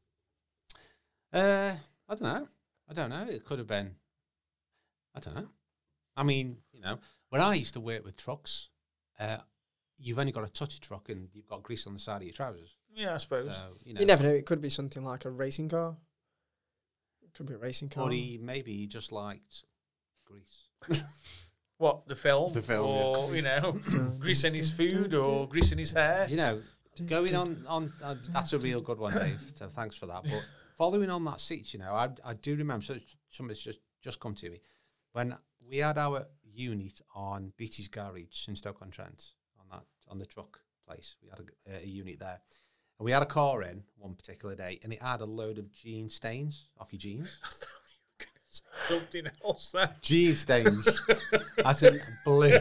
I don't know. It could have been. I don't know. I mean, when I used to work with trucks, you've only got to touch a truck and you've got grease on the side of your trousers. Yeah, I suppose. So, You never know. It could be something like a racing car. It could be a racing car. Or maybe he just liked grease. What, the film? The film, Or, grease in his food or grease in his hair? Going on that's a real good one, Dave. So thanks for that. But following on that seat, I do remember. So something's just come to me when we had our unit on Beatty's Garage in Stoke-on-Trent on the truck place. We had a unit there, and we had a car in one particular day, and it had a load of jean stains off your jeans. Something else there. Jean stains, as in blue.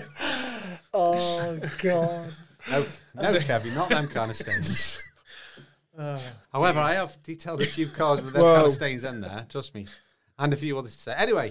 Oh, God. No, Kevin, not them kind of stains. However, I have detailed a few cars with them kind of stains in there, trust me, and a few others to say. Anyway,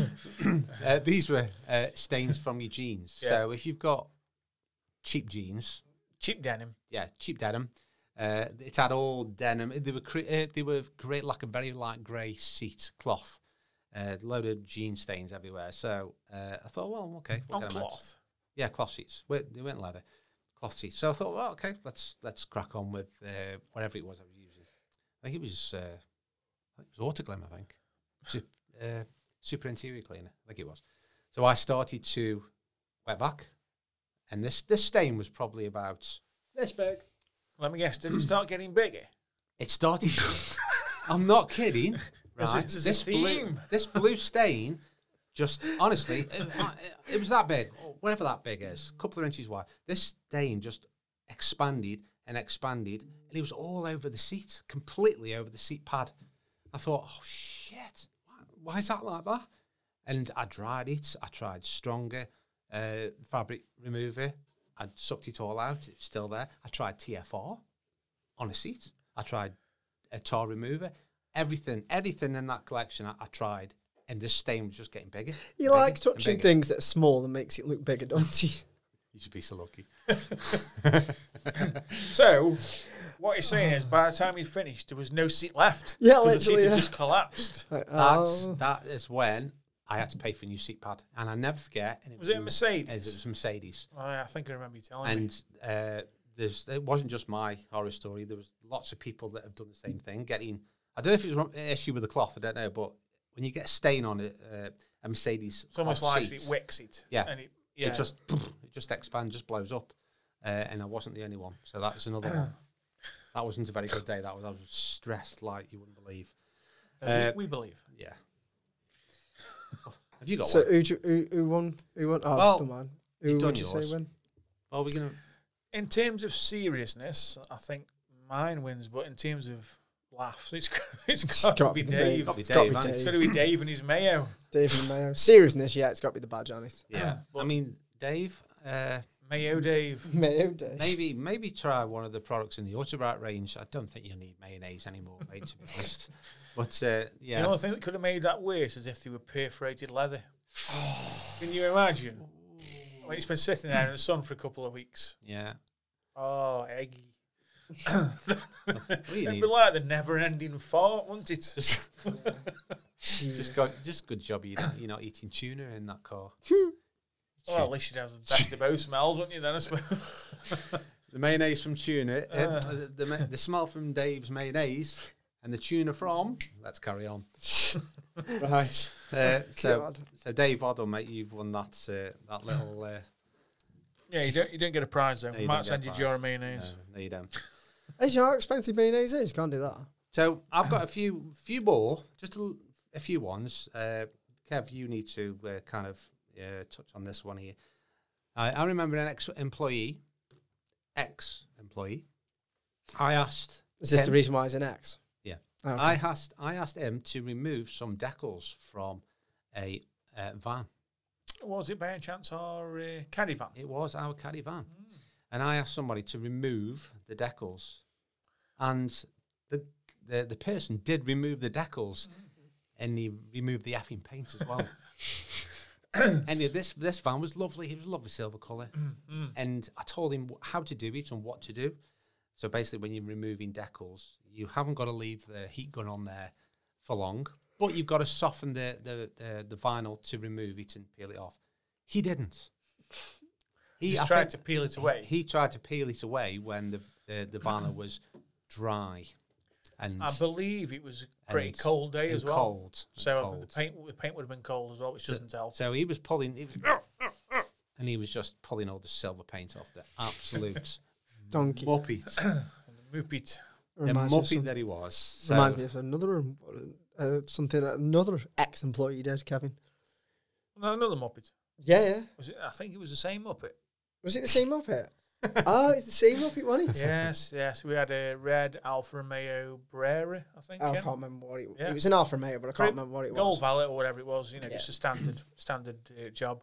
these were stains from your jeans. Yeah. So if you've got cheap jeans, Cheap denim. cheap denim, it had all denim. They were great, like a very light grey seat cloth, load of jean stains everywhere. So I thought, well, okay, we'll On get them out. cloth. Yeah, cloth seats. They weren't leather. Cloth seats. So I thought, well, okay, let's crack on with whatever it was I was using. I think it was Autoglym, I think. Super interior cleaner, I think it was. So I started to wet vac, and this stain was probably about This big. Let me guess, did it start getting bigger? It started. I'm not kidding. There's Right, a this theme. blue stain, just honestly, it was that big, whatever that big is, a couple of inches wide. This stain just expanded and expanded, and it was all over the seat, completely over the seat pad. I thought, oh shit, why is that like that? And I dried it. I tried stronger fabric remover. I sucked it all out. It's still there. I tried TFR on a seat. I tried a tar remover. Everything in that collection I tried, and this stain was just getting bigger. You like touching things that are small and makes it look bigger, don't you? You should be so lucky. So, What you're saying is, by the time he finished, there was no seat left. Yeah, 'cause the seat literally, had yeah. just collapsed. Like, That is when I had to pay for a new seat pad, and I never forget. And Was it a Mercedes? It was Mercedes, Oh, yeah, I think I remember you telling me. and it wasn't just my horror story. There was lots of people that have done the same thing. I don't know if it was an issue with the cloth. I don't know, but when you get a stain on it, a Mercedes, It's almost cloth like seat, it wicks it. Yeah. And it just expands, just blows up, and I wasn't the only one. So that was another one. That wasn't a very good day. I was stressed like you wouldn't believe. we believe. Yeah. Have you got So one? who won? Who won? Oh, Well, I've done mine. you've Who done would you say yours. win? Are we gonna? In terms of seriousness, I think mine wins, but in terms of laughs, it's got to be Dave. Gotta be It's got to Dave, be ain't it? It's Dave. got to be Dave and his mayo. Dave and Mayo. Seriousness, yeah, it's got to be the badge on it. Yeah. But- I mean, Dave. Mayo Dave. Mayo Dave. Maybe try one of the products in the Autobright range. I don't think you need mayonnaise anymore, mate. To be honest, but yeah. The only thing that could have made that worse is if they were perforated leather. Can you imagine? When it's been sitting there in the sun for a couple of weeks. Yeah. Oh, eggy. you It'd need- be like the never-ending fart, wouldn't it? Just good job you're not eating tuna in that car. Well, at least you'd have the best of both smells, wouldn't you, then, I suppose? The mayonnaise from tuna, the smell from Dave's mayonnaise, and the tuna from. Let's carry on. Right. So God. Dave Waddle, mate, you've won that little. Yeah, you don't get a prize, though. No, We you might don't send get you a a jar of prize. mayonnaise. No, you don't. Hey, you know how expensive mayonnaise is? Can't do that. So I've got a few more, just a few ones. Kev, you need to kind of touch on this one here. I remember an ex-employee. I asked. Is this him- the reason why it's an X? Yeah. Oh, okay. I asked him to remove some decals from a van. Was it by any chance our caddy van? It was our caddy van, and I asked somebody to remove the decals, and the person did remove the decals, and he removed the effing paint as well. And this van was lovely. It was a lovely silver colour, and I told him how to do it and what to do. So basically, when you're removing decals, you haven't got to leave the heat gun on there for long, but you've got to soften the vinyl to remove it and peel it off. He didn't. He I tried think to peel it away. He tried to peel it away when the vinyl was dry, and I believe it was a pretty and- cold day and as well. cold, So and I think cold. the paint would have been cold as well, which doesn't help. So he was and he was just pulling all the silver paint off the absolute Donkey. muppet, Moopit. the Reminds me of muppet that he was. So, Reminds me of another something that another ex-employee did, Kevin. No, another Muppet. Yeah. Was it? I think it was the same Muppet. Was it the same Muppet? Oh, it's the same Muppet, wasn't it? Yes. We had a red Alfa Romeo Brera, I think. Oh, I yeah. can't remember what it was. Yeah. It was an Alfa Romeo, but I can't remember what it Gold was. Valet or whatever it was. You know, Yeah. just a standard job.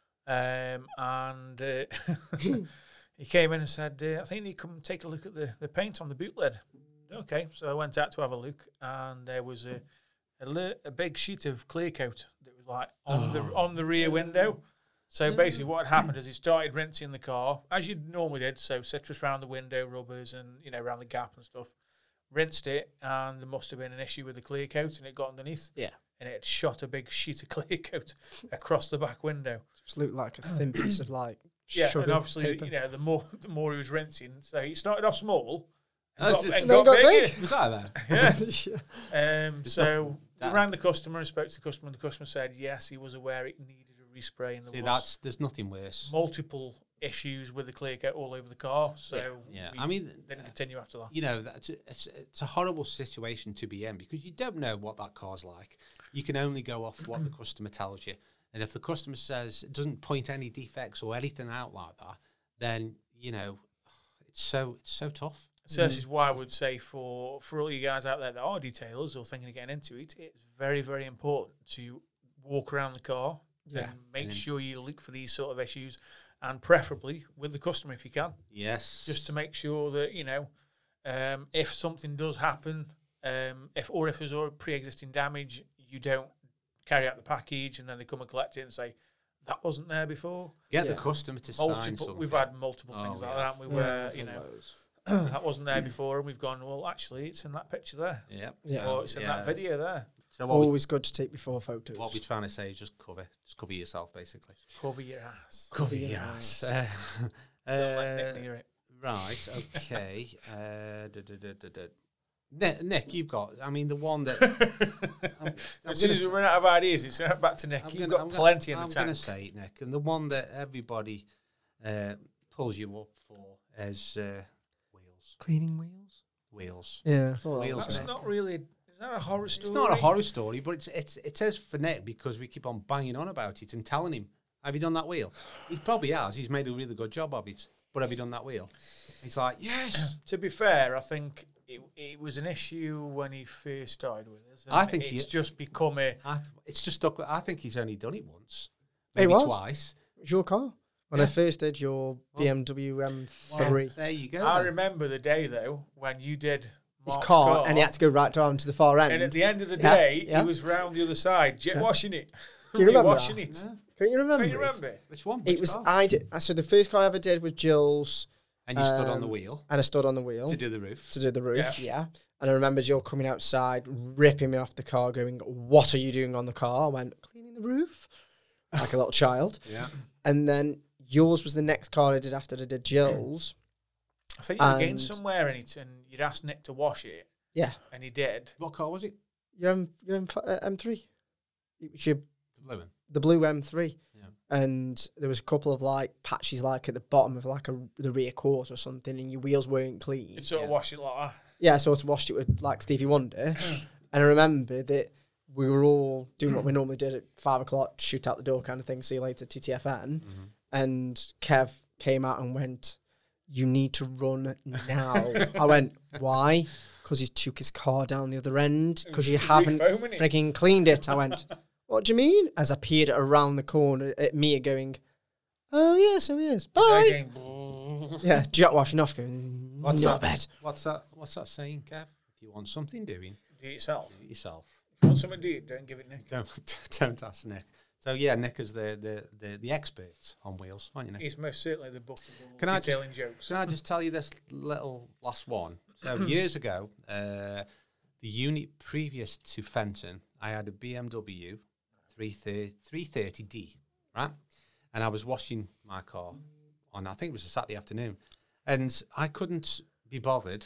And he came in and said, "I think you need to come and take a look at the paint on the boot lid." Okay, so I went out to have a look, and there was a big sheet of clear coat that was like on the rear window. So basically, what had happened is he started rinsing the car as you normally did. So citrus around the window, rubbers, and around the gap and stuff. Rinsed it, and there must have been an issue with the clear coat, and it got underneath. Yeah. And it had shot a big sheet of clear coat across the back window. Just looked like a thin piece of like Yeah, sugar and obviously, paper. the more he was rinsing, so he started off small, Oh, got, it's- and No, got got bigger. big. was that there? Yeah. So that- we rang the customer and spoke to the customer, and the customer said yes, he was aware it needed a respray, and there See, was there's nothing worse. multiple issues with the clear coat all over the car. So Yeah, we I mean, didn't continue after that. you know, it's a horrible situation to be in because you don't know what that car's like. You can only go off what the customer tells you. And if the customer says it doesn't point any defects or anything out like that, then, it's so tough. So this is why I would say for all you guys out there that are detailers or thinking of getting into it, it's very, very important to walk around the car and make sure you look for these sort of issues, and preferably with the customer if you can, Yes. just to make sure that, if something does happen, if there's already pre-existing damage, you don't carry out the package and then they come and collect it and say, that wasn't there before. Get the Yeah. customer to sign something. We've had multiple things like that, haven't we? Where, that wasn't there before, and we've gone, well, actually, it's in that picture there. Yeah. Yeah. Or it's in that video there. So Always good to take before photos. what we're trying to say is just cover yourself, basically. Cover your ass. Cover your your ass. ass. Don't let Nick near it. Right, okay. Nick, you've got, I mean, the one that... As soon as we run out of ideas, it's back to Nick. You've got plenty in the I'm tank. going to say it, Nick, and the one that everybody pulls you up for is wheels. Cleaning wheels? Wheels. Yeah. I thought Wheels, That's Nick. not really... Is that a horror story? It's not a horror story, but it is for Nick because we keep on banging on about it and telling him, have you done that wheel? He probably has. He's made a really good job of it. But have you done that wheel? He's like, yes. To be fair, I think it was an issue when he first started with us. And I think it's just become a... It's just stuck. I think he's only done it once, It maybe was? twice. It was your car. When I first did your BMW M3. There you go. I then. remember the day, though, when you did His Mark's car, and he had to go right down to the far end. And at the end of the Yeah, day, yeah. he was round the other side, jet washing it. Do you remember washing that? it. Yeah. Can you remember? Can you it? remember? Which one? It Which was car? so the first car I ever did was Jill's, And you stood on the wheel and I stood on the wheel to do the roof. to do the roof. Yeah. Yeah. And I remember Jill coming outside, ripping me off the car, going, "What are you doing on the car?" I went, "Cleaning the roof," like a little child. Yeah. And then yours was the next car I did after I did Jill's. I think you were getting And- somewhere in it, and you'd asked Nick to wash it, Yeah. and he did. What car was it? Your M3. It was The blue one. the blue M3. Yeah. And there was a couple of like patches like at the bottom of like the rear quarter or something, and your wheels weren't clean. You'd sort of wash it like that. Yeah, I sort of washed it with like Stevie Wonder. And I remember that we were all doing what we normally did at 5 o'clock, shoot out the door kind of thing, see you later, TTFN. And Kev came out and went, "You need to run now." I went, "Why?" "Because he took his car down the other end, because you haven't Refoaming it. frigging cleaned it." I went, "What do you mean?" As I peered around the corner at Mia going, "Oh, yeah, so he is. Bye." Again, Yeah, jet washing off going, What's "Not that? bad." What's that saying, Kev? If you want something doing, do it yourself. do it yourself. If you want something to do it, don't give it Nick. Don't ask Nick. So yeah, Nick is the expert on wheels, aren't you, Nick? He's most certainly the book of Can I just- detailing jokes. Can I just tell you this little last one? So years ago, the unit previous to Fenton, I had a BMW 330D, right? And I was washing my car on, I think it was a Saturday afternoon, and I couldn't be bothered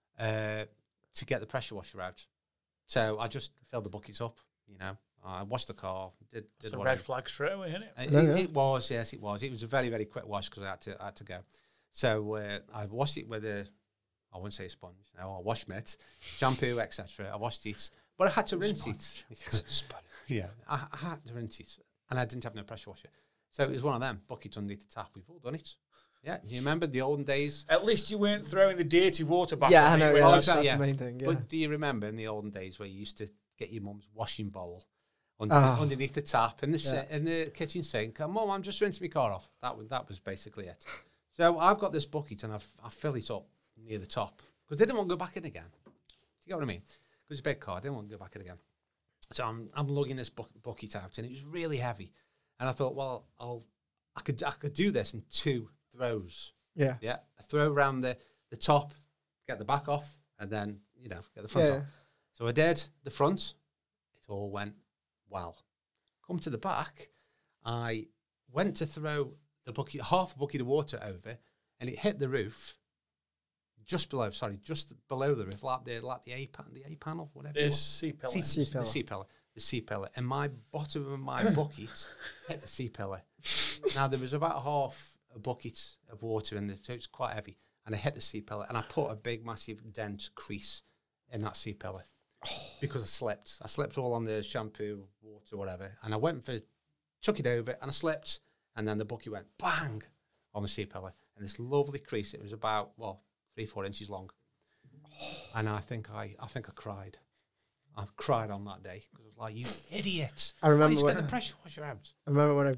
to get the pressure washer out. So I just filled the buckets up, you know. I washed the car, did It's a whatever. red flag straight away, isn't it? It was, yes, it was. It was a very, very quick wash because I had to go. So I washed it with I wouldn't say a sponge, no, a wash mitt, shampoo, etc. I washed it, but I had to rinse it. Yeah, I had to rinse it, and I didn't have no pressure washer. So it was one of them, buckets underneath the tap. We've all done it. Yeah, you remember the olden days? At least you weren't throwing the dirty water back. Yeah, on I it know. when Yeah, you- that's yeah. the main thing. Yeah. But do you remember in the olden days where you used to get your mum's washing bowl underneath the tap in the kitchen sink? Mum, I'm just rinsing my car off. That was basically it. So I've got this bucket and I fill it up near the top because they didn't want to go back in again. Do you get what I mean? Because it's a big car, I didn't want to go back in again. So I'm lugging this bucket out, and it was really heavy. And I thought, well, I could do this in 2 throws. Yeah. Yeah, a throw around the top, get the back off, and then get the front Yeah. off. So I did the front. It all went well. Come to the back, I went to throw the bucket, half a bucket of water over, and it hit the roof. Just below the roof, like the A panel, whatever. it There's was. C-pillar. The C pillar, and my bottom of my bucket hit the C pillar. Now there was about half a bucket of water in there, so it's quite heavy, and I hit the C pillar, and I put a big, massive dent crease in that C pillar because I slipped. I slipped all on the shampoo, water, whatever, and I went for chuck it over, and I slipped, and then the bucket went bang on the C pillar, and this lovely crease. It was about 3-4 inches long, and I think I cried. I cried on that day because I was like, "You idiot!" I remember Just when get the pressure washer out. I remember when I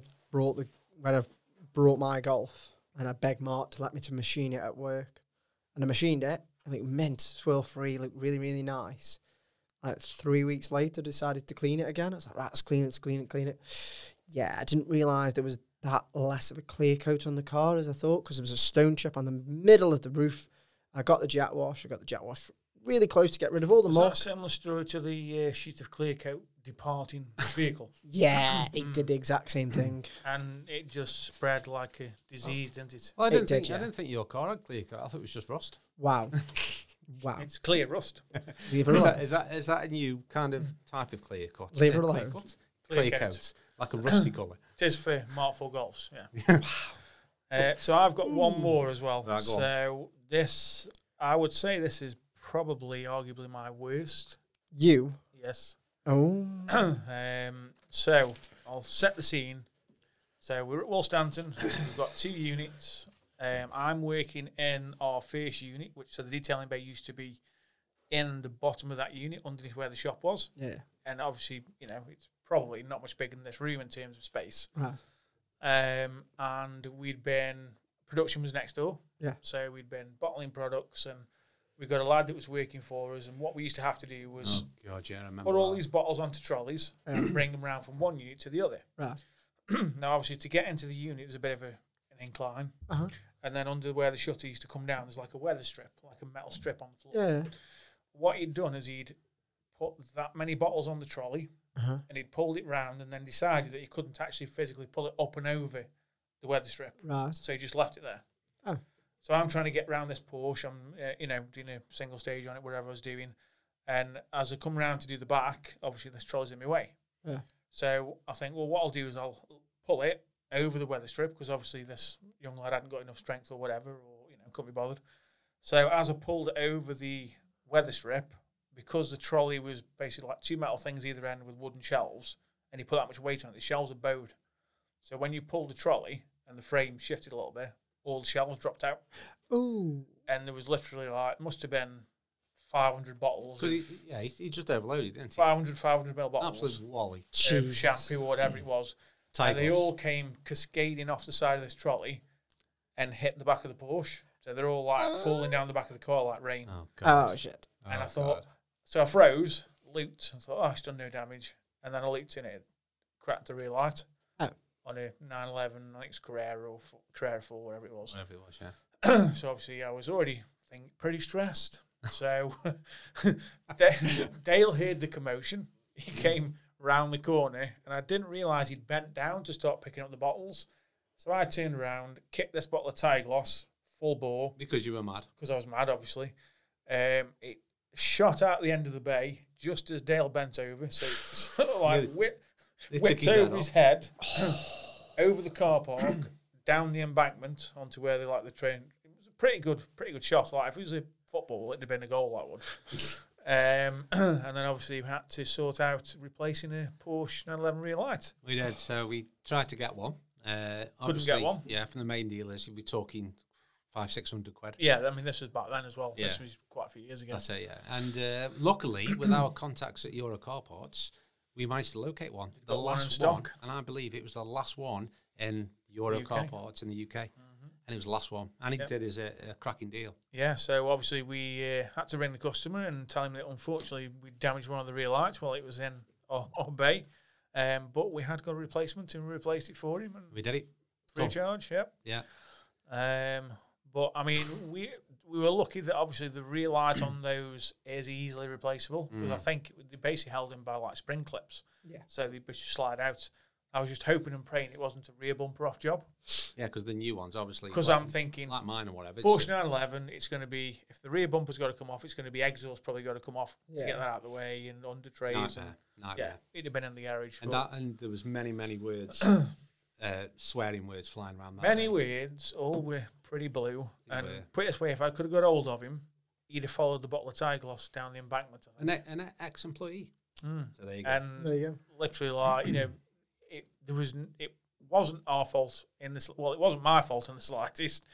brought my Golf and I begged Mark to let me to machine it at work, and I machined it. And it mint, swirl free, looked really, really nice. Like 3 weeks later, decided to clean it again. I was like, right, let's clean it. Yeah, I didn't realise there was that less of a clear coat on the car as I thought, because there was a stone chip on the middle of the roof, I got the jet wash. Really close to get rid of all the Was that muck. a similar story to the sheet of clear coat departing the vehicle? Yeah, it did the exact same thing. And it just spread like a disease, didn't it? Well, I It didn't did, yeah. think your car had clear coat. I thought it was just rust. Wow. Wow. It's clear rust. Leave her Is alone. is that a new kind of type of clear cut? Leave her Clear alone. cut? Clear Clear coat. coat, like a rusty colour. It is for Mark IV Golfs, yeah. So I've got one more as well. Right, go on. So this, I would say this is probably arguably my worst. You. Yes. Oh. So I'll set the scene. So we're at Woolstanton. We've got 2 units. I'm working in our first unit, which so the detailing bay used to be in the bottom of that unit, underneath where the shop was. Yeah. And obviously, it's probably not much bigger than this room in terms of space. Right. And production was next door. Yeah. So we'd been bottling products, and we got a lad that was working for us. And what we used to have to do was Oh God, yeah, I remember. put all that. these bottles onto trolleys and bring them around from one unit to the other. Right. Now, obviously, to get into the unit, there's a bit of an incline. Uh-huh. And then under where the shutter used to come down, there's like a weather strip, like a metal strip on the floor. Yeah. What he'd done is he'd put that many bottles on the trolley, Uh-huh. and he'd pulled it round and then decided that he couldn't actually physically pull it up and over the weather strip. Right. So he just left it there. Oh. So I'm trying to get round this Porsche. I'm, doing a single stage on it, whatever I was doing. And as I come round to do the back, obviously this trolley's in my way. Yeah. So I think, well, what I'll do is I'll pull it over the weather strip, because obviously this young lad hadn't got enough strength or whatever, or, couldn't be bothered. So as I pulled it over the weather strip, because the trolley was basically like 2 metal things either end with wooden shelves, and he put that much weight on it, the shelves are bowed. So when you pulled the trolley and the frame shifted a little bit, all the shelves dropped out. Ooh. And there was literally must have been 500 bottles. Because he just overloaded, didn't he? 500 ml bottles Absolute wally. of Jeez. shampoo or whatever it was. And they all came cascading off the side of this trolley and hit the back of the Porsche. So they're all falling down the back of the car like rain. Oh God. Oh, shit. And I Oh, thought, God. so I froze, looped, and thought, it's done no damage. And then I looped in it, cracked the rear light Oh. on a 911, I think it's Carrera or Carrera 4, whatever it was. Whatever it was, yeah. So obviously I was already pretty stressed. So Dale heard the commotion. He came round the corner, and I didn't realise he'd bent down to start picking up the bottles. So I turned around, kicked this bottle of Thai Gloss full bore, Because you were mad. because I was mad, obviously. It shot out the end of the bay just as Dale bent over. So it sort of like They took whipped his head over off. his head, over the car park, down the embankment onto where they like the train. It was a pretty good shot. Like if it was a football, it'd have been a goal, that one. And then obviously we had to sort out replacing a Porsche 911 rear light. We did. So we tried to get one. get Obviously, one? Yeah, from the main dealers, you'd be talking 500-600 quid. Yeah, I mean this was back then as well. Yeah. This was quite a few years ago. That's it, yeah. And luckily, with our contacts at Euro Car Parts, we managed to locate one. The got one in last stock. one, and I believe it was the last one in Euro UK. Car Parts in the UK. And it was the last one. And he Yep. did us a cracking deal. Yeah, so obviously we had to ring the customer and tell him that unfortunately we damaged one of the rear lights while it was in our bay. But we had got a replacement and we replaced it for him and We did it. free Done. charge, yep. Yeah. But I mean, we were lucky that obviously the rear light on those is easily replaceable because I think they basically held them by like spring clips. Yeah. So they just slide out. I was just hoping and praying it wasn't a rear bumper off job Yeah, because the new ones, obviously. because like- I'm thinking like mine or whatever. Porsche 911, it's going to be, if the rear bumper's got to come off, it's going to be exhaust probably got to come off to Yeah. get that out of the way and under trays. Nightmare. And, Nightmare. yeah, it'd have been in the garage. And but and there was many words, swearing words flying around that. many day. words, all were pretty blue. They And were. put it this way, if I could have got hold of him, he'd have followed the bottle of Thai Gloss down the embankment, I think. An ex-employee. Mm. So there you go. And There you go. literally, like, it wasn't our fault in this. Well, it wasn't my fault in the slightest.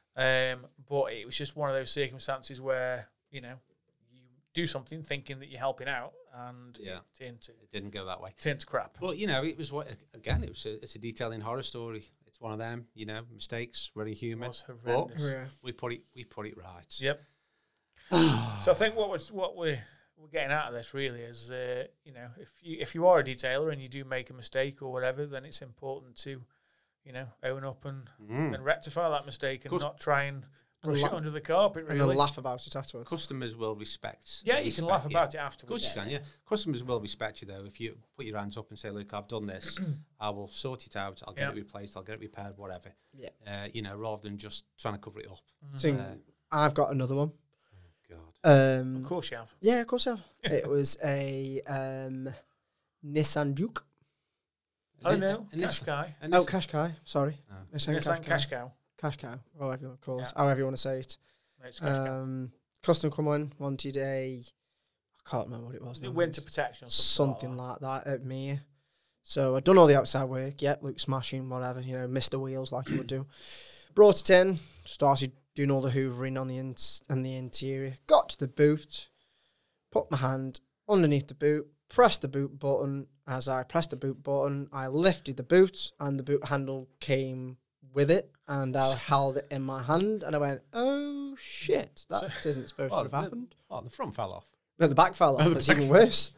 But it was just one of those circumstances where you do something thinking that you're helping out, and Yeah. it It didn't go that way. turned to crap. But it was it's a detailing horror story. It's one of them, mistakes, very human. was But horrendous. Yeah. we put it right. Yep. So I think what we're getting out of this really is, if you are a detailer and you do make a mistake or whatever, then it's important to, own up and rectify that mistake and Course. not try and brush it under the carpet, and really. then laugh about it afterwards. Customers will respect. Yeah, you can laugh about it Of afterwards. course you can, yeah. Customers will respect you, though. If you put your hands up and say, look, I've done this, I will sort it out, I'll get it replaced, I'll get it repaired, whatever. Yeah. You know, rather than just trying to cover it up. So I've got another one. God. Of course you have. Yeah, of course I have. It was a Nissan Juke. Oh, no, And Qashqai. And Oh, Qashqai. Sorry. Oh. Nissan Qashqai. Qashqai. However you want to call it. Yeah. However you want to say it. No, it's Qashqai. Custom come on, wanted I can't remember what it was. The now. winter protection or Something like that at me. So I'd done all the outside work. Yep, Luke smashing, whatever, you know, missed the wheels like you would do. Brought it in, started doing all the hoovering on the interior. Got to the boot, put my hand underneath the boot, pressed the boot button. As I pressed the boot button, I lifted the boot and the boot handle came with it, and I held it in my hand and I went, oh shit, that isn't supposed to have happened. Oh, the front fell off. No, the back fell off. the That's back even worse.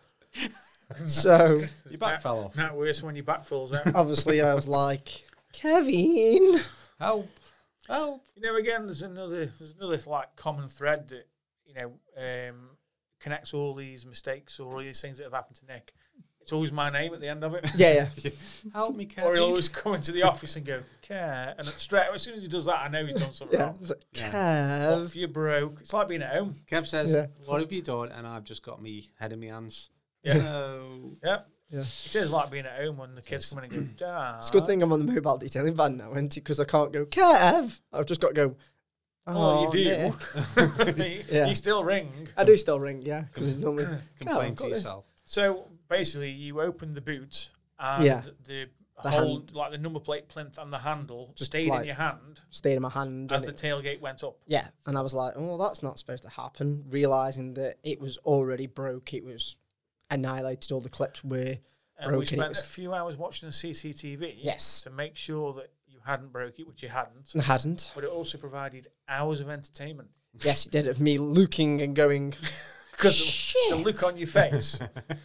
So Your back fell off. Not worse when your back falls out. obviously I was like, Kevin. Help. Help. You know, again, there's another like common thread that, you know, connects all these mistakes or all these things that have happened to Nick. It's always my name at the end of it. Yeah. Help me, Kevin. Or he'll always come into the office and go, care. And straight as soon as he does that, I know he's done something Yeah. wrong. It's like, Yeah. Off Kev. you broke. It's like being at home. Kev says, Yeah. what have you done? And I've just got me head in my hands. Yeah. No. Yeah. Yeah. It is like being at home when the kids come in and go, Dad. It's a good thing I'm on the mobile detailing van now, isn't it? Because I can't go, Kev. I've just got to go, Oh, you do. Nick." Yeah. You still ring. I do still ring, yeah. Because it's normally, Complain I've to got this. yourself. So basically, you open the boot and Yeah. the The whole, hand. like the number plate plinth and the handle, Just stayed like- in your hand Stayed in my hand. as and the tailgate went up. yeah. And I was like, oh, that's not supposed to happen. Realising that it was already broke. It was annihilated. All the clips were And we broken. It spent was, a few hours watching the CCTV Yes. to make sure that you hadn't broke it, which you hadn't. I hadn't. But it also provided hours of entertainment. Yes, it did. Of me looking and going, Because shit. the look on your face.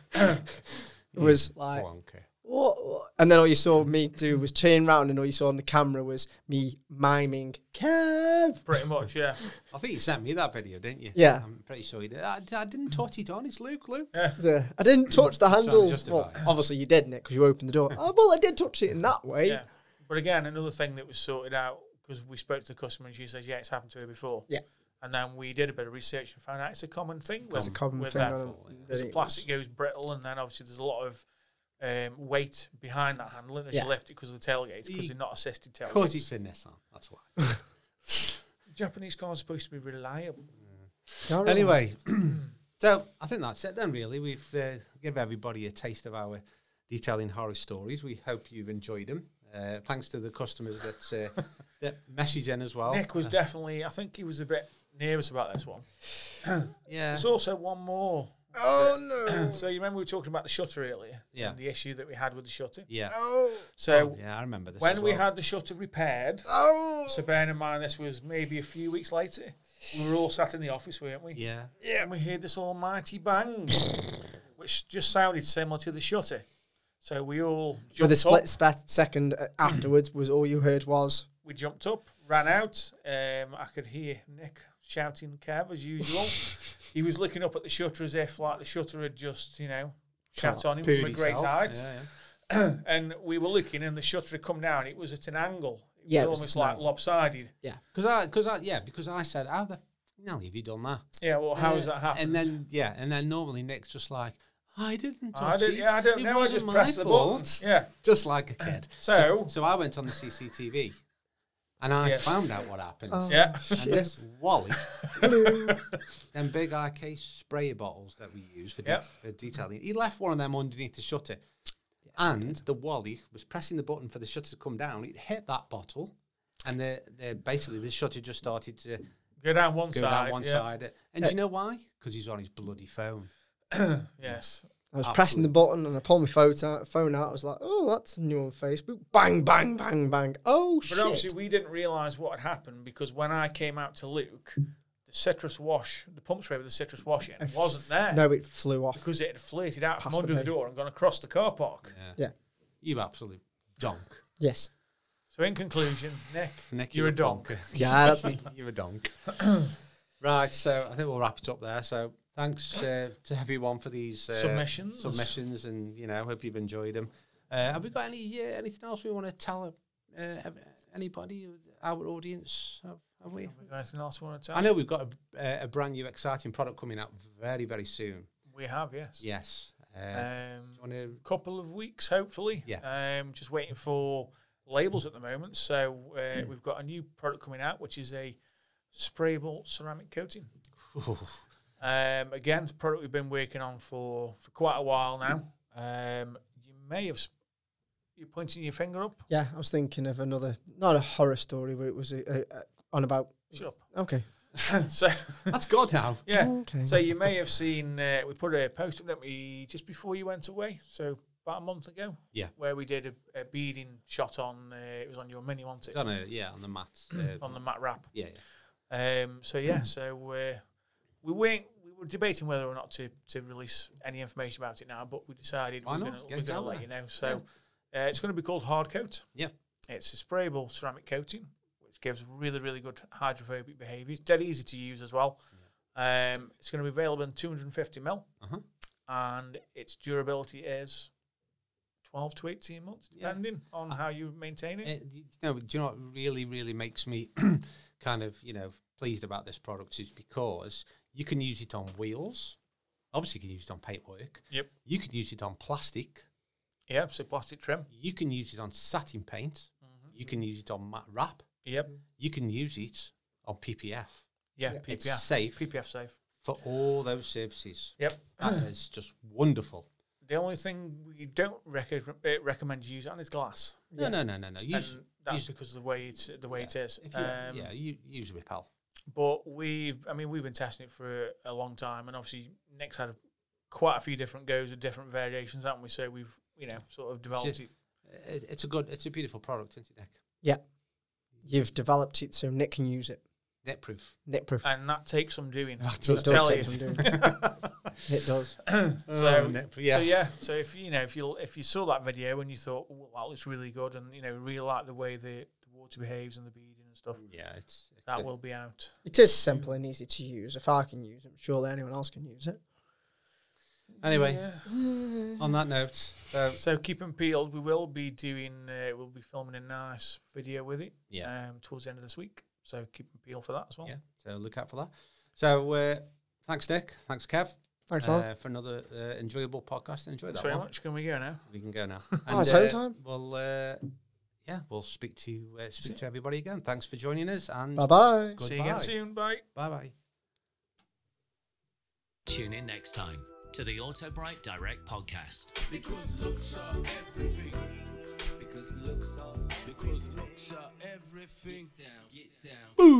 It was like, Wonky. what? And then all you saw me do was turn around, and all you saw on the camera was me miming, Kev. Pretty much, yeah. I think you sent me that video, didn't you? Yeah. I'm pretty sure you did. I didn't touch it on. It's Luke. I didn't touch the handle. justify Well, it. obviously you did, Nick, because you opened the door. Oh, well, I did touch it in that way. Yeah. But again, another thing that was sorted out, because we spoke to the customer and she says, yeah, it's happened to her before. Yeah. And then we did a bit of research and found out it's a common thing. It's a common with thing. that. on Because that the it plastic was- goes brittle, and then obviously there's a lot of weight behind that handle as Yeah. you lift it because of the tailgates, because they're not assisted Because it's tailgates. a Nissan. That's why. Japanese cars are supposed to be reliable. Yeah, really. Anyway, so I think that's it then, really. We've given everybody a taste of our detailing horror stories. We hope you've enjoyed them. Thanks to the customers that message in as well. Nick was definitely, I think he was a bit nervous about this one. Yeah. There's also one more. Oh, no. So you remember we were talking about the shutter earlier? Yeah. And the issue that we had with the shutter? Yeah. Oh. So Yeah, I remember this. when as we well. had the shutter repaired, Oh. so bearing in mind this was maybe a few weeks later, we were all sat in the office, weren't we? Yeah. And we heard this almighty bang, which just sounded similar to the shutter. So we all With a jumped split up. second afterwards, was all you heard was, We jumped up, ran out. I could hear Nick shouting Kev as usual. He was looking up at the shutter as if like the shutter had just, shut on him from a Pooed great himself. height. Yeah, And we were looking and the shutter had come down. It was at an angle. It was Yeah, it was almost at an like angle. lopsided. yeah. Because I said, how the hell have you done that? Yeah, well, how does that happen? And then normally Nick's just like, I didn't touch I don't it. It know. I wasn't just my pressed the button. fault." Yeah. Just like a kid. So- I went on the CCTV and I Yes. found out what happened. Oh, Yeah. And shit. this Wally, them big IK sprayer bottles that we use for, Yep. for detailing, he left one of them underneath the shutter. And the Wally was pressing the button for the shutter to come down. It hit that bottle, and basically the shutter just started to Go down one go side. down one yeah. side. And do you know why? Because he's on his bloody phone. Yes. I was pressing the button and I pulled my phone out. I was like, oh, that's new on Facebook. Bang, bang, bang, bang. Oh, But shit. obviously, we didn't realise what had happened because when I came out to Luke, the citrus wash, the pump spray with the citrus wash in, wasn't there. No, it flew off. Because it had flirted out from Past the under the bay. door and gone across the car park. Yeah. You absolute donk. Yes. So in conclusion, Nick, You're a donk. Yeah, that's me. You're a donk. Right, so I think we'll wrap it up there. So thanks to everyone for these submissions, and hope you've enjoyed them. Have we got anything else we want to tell anybody, our audience? Have we? Have we got anything else we want to tell? I know we've got a brand new exciting product coming out very, very soon. We have, yes. Yes. Couple of weeks, hopefully. Yeah. Just waiting for labels at the moment. So we've got a new product coming out, which is a sprayable ceramic coating. Again, it's a product we've been working on for quite a while now. You may have... You're pointing your finger up? Yeah, I was thinking of another, not a horror story, but it was on about... Shut up. Okay. So That's good now. yeah. Okay. So you may have seen we put a post up, didn't we, just before you went away? So about a month ago. Yeah. Where we did a beading shot on. It was on your mini, wasn't it? On the mats. On the mat wrap. Yeah. So we were debating whether or not to release any information about it now, but we decided Why we're not? going Get it to out let there. you know. So it's going to be called Hard Coat. Yeah. It's a sprayable ceramic coating, which gives really, really good hydrophobic behaviour. It's dead easy to use as well. It's going to be available in 250ml, and its durability is 12 to 18 months, depending on how you maintain it. Do you know what really, really makes me kind of, pleased about this product is because you can use it on wheels. Obviously, you can use it on paintwork. Yep. You can use it on plastic. Yeah, so plastic trim. You can use it on satin paint. You can use it on matte wrap. Yep. You can use it on PPF. Yeah, Yeah. PPF. It's safe PPF safe. for all those surfaces. Yep. That is just wonderful. The only thing we don't recommend you use it on is glass. No. Use, And that's use- because of the way it is. if you use Repel. But we've been testing it for a long time, and obviously Nick's had quite a few different goes with different variations, haven't we? So we've sort of developed it. It's a beautiful product, isn't it, Nick? Yeah. You've developed it so Nick can use it. Net proof. Net proof. And that takes some doing. That It does does tell take you. some doing. It does. So if you saw that video and you thought, well, that looks really good, and really like the way the water behaves and the beading and stuff, Yeah, that will be out. It is simple and easy to use. If I can use it, surely anyone else can use it. Anyway, Yeah. on that note, So keep them peeled. We will be we'll be filming a nice video with it. Yeah. Towards the end of this week. So keep them peeled for that as well. yeah, so look out for that. So thanks, Nick. Thanks, Kev. Thanks, Mark. For another enjoyable podcast. Enjoy Thanks that very one. much. Can we go now? We can go now. It's home time. We'll speak to everybody again. Thanks for joining us, and Bye-bye. See you again soon. Bye. Bye bye. Tune in next time to the AutoBright Direct podcast. Because looks are everything. Because looks are Because looks are everything. Get down. boom.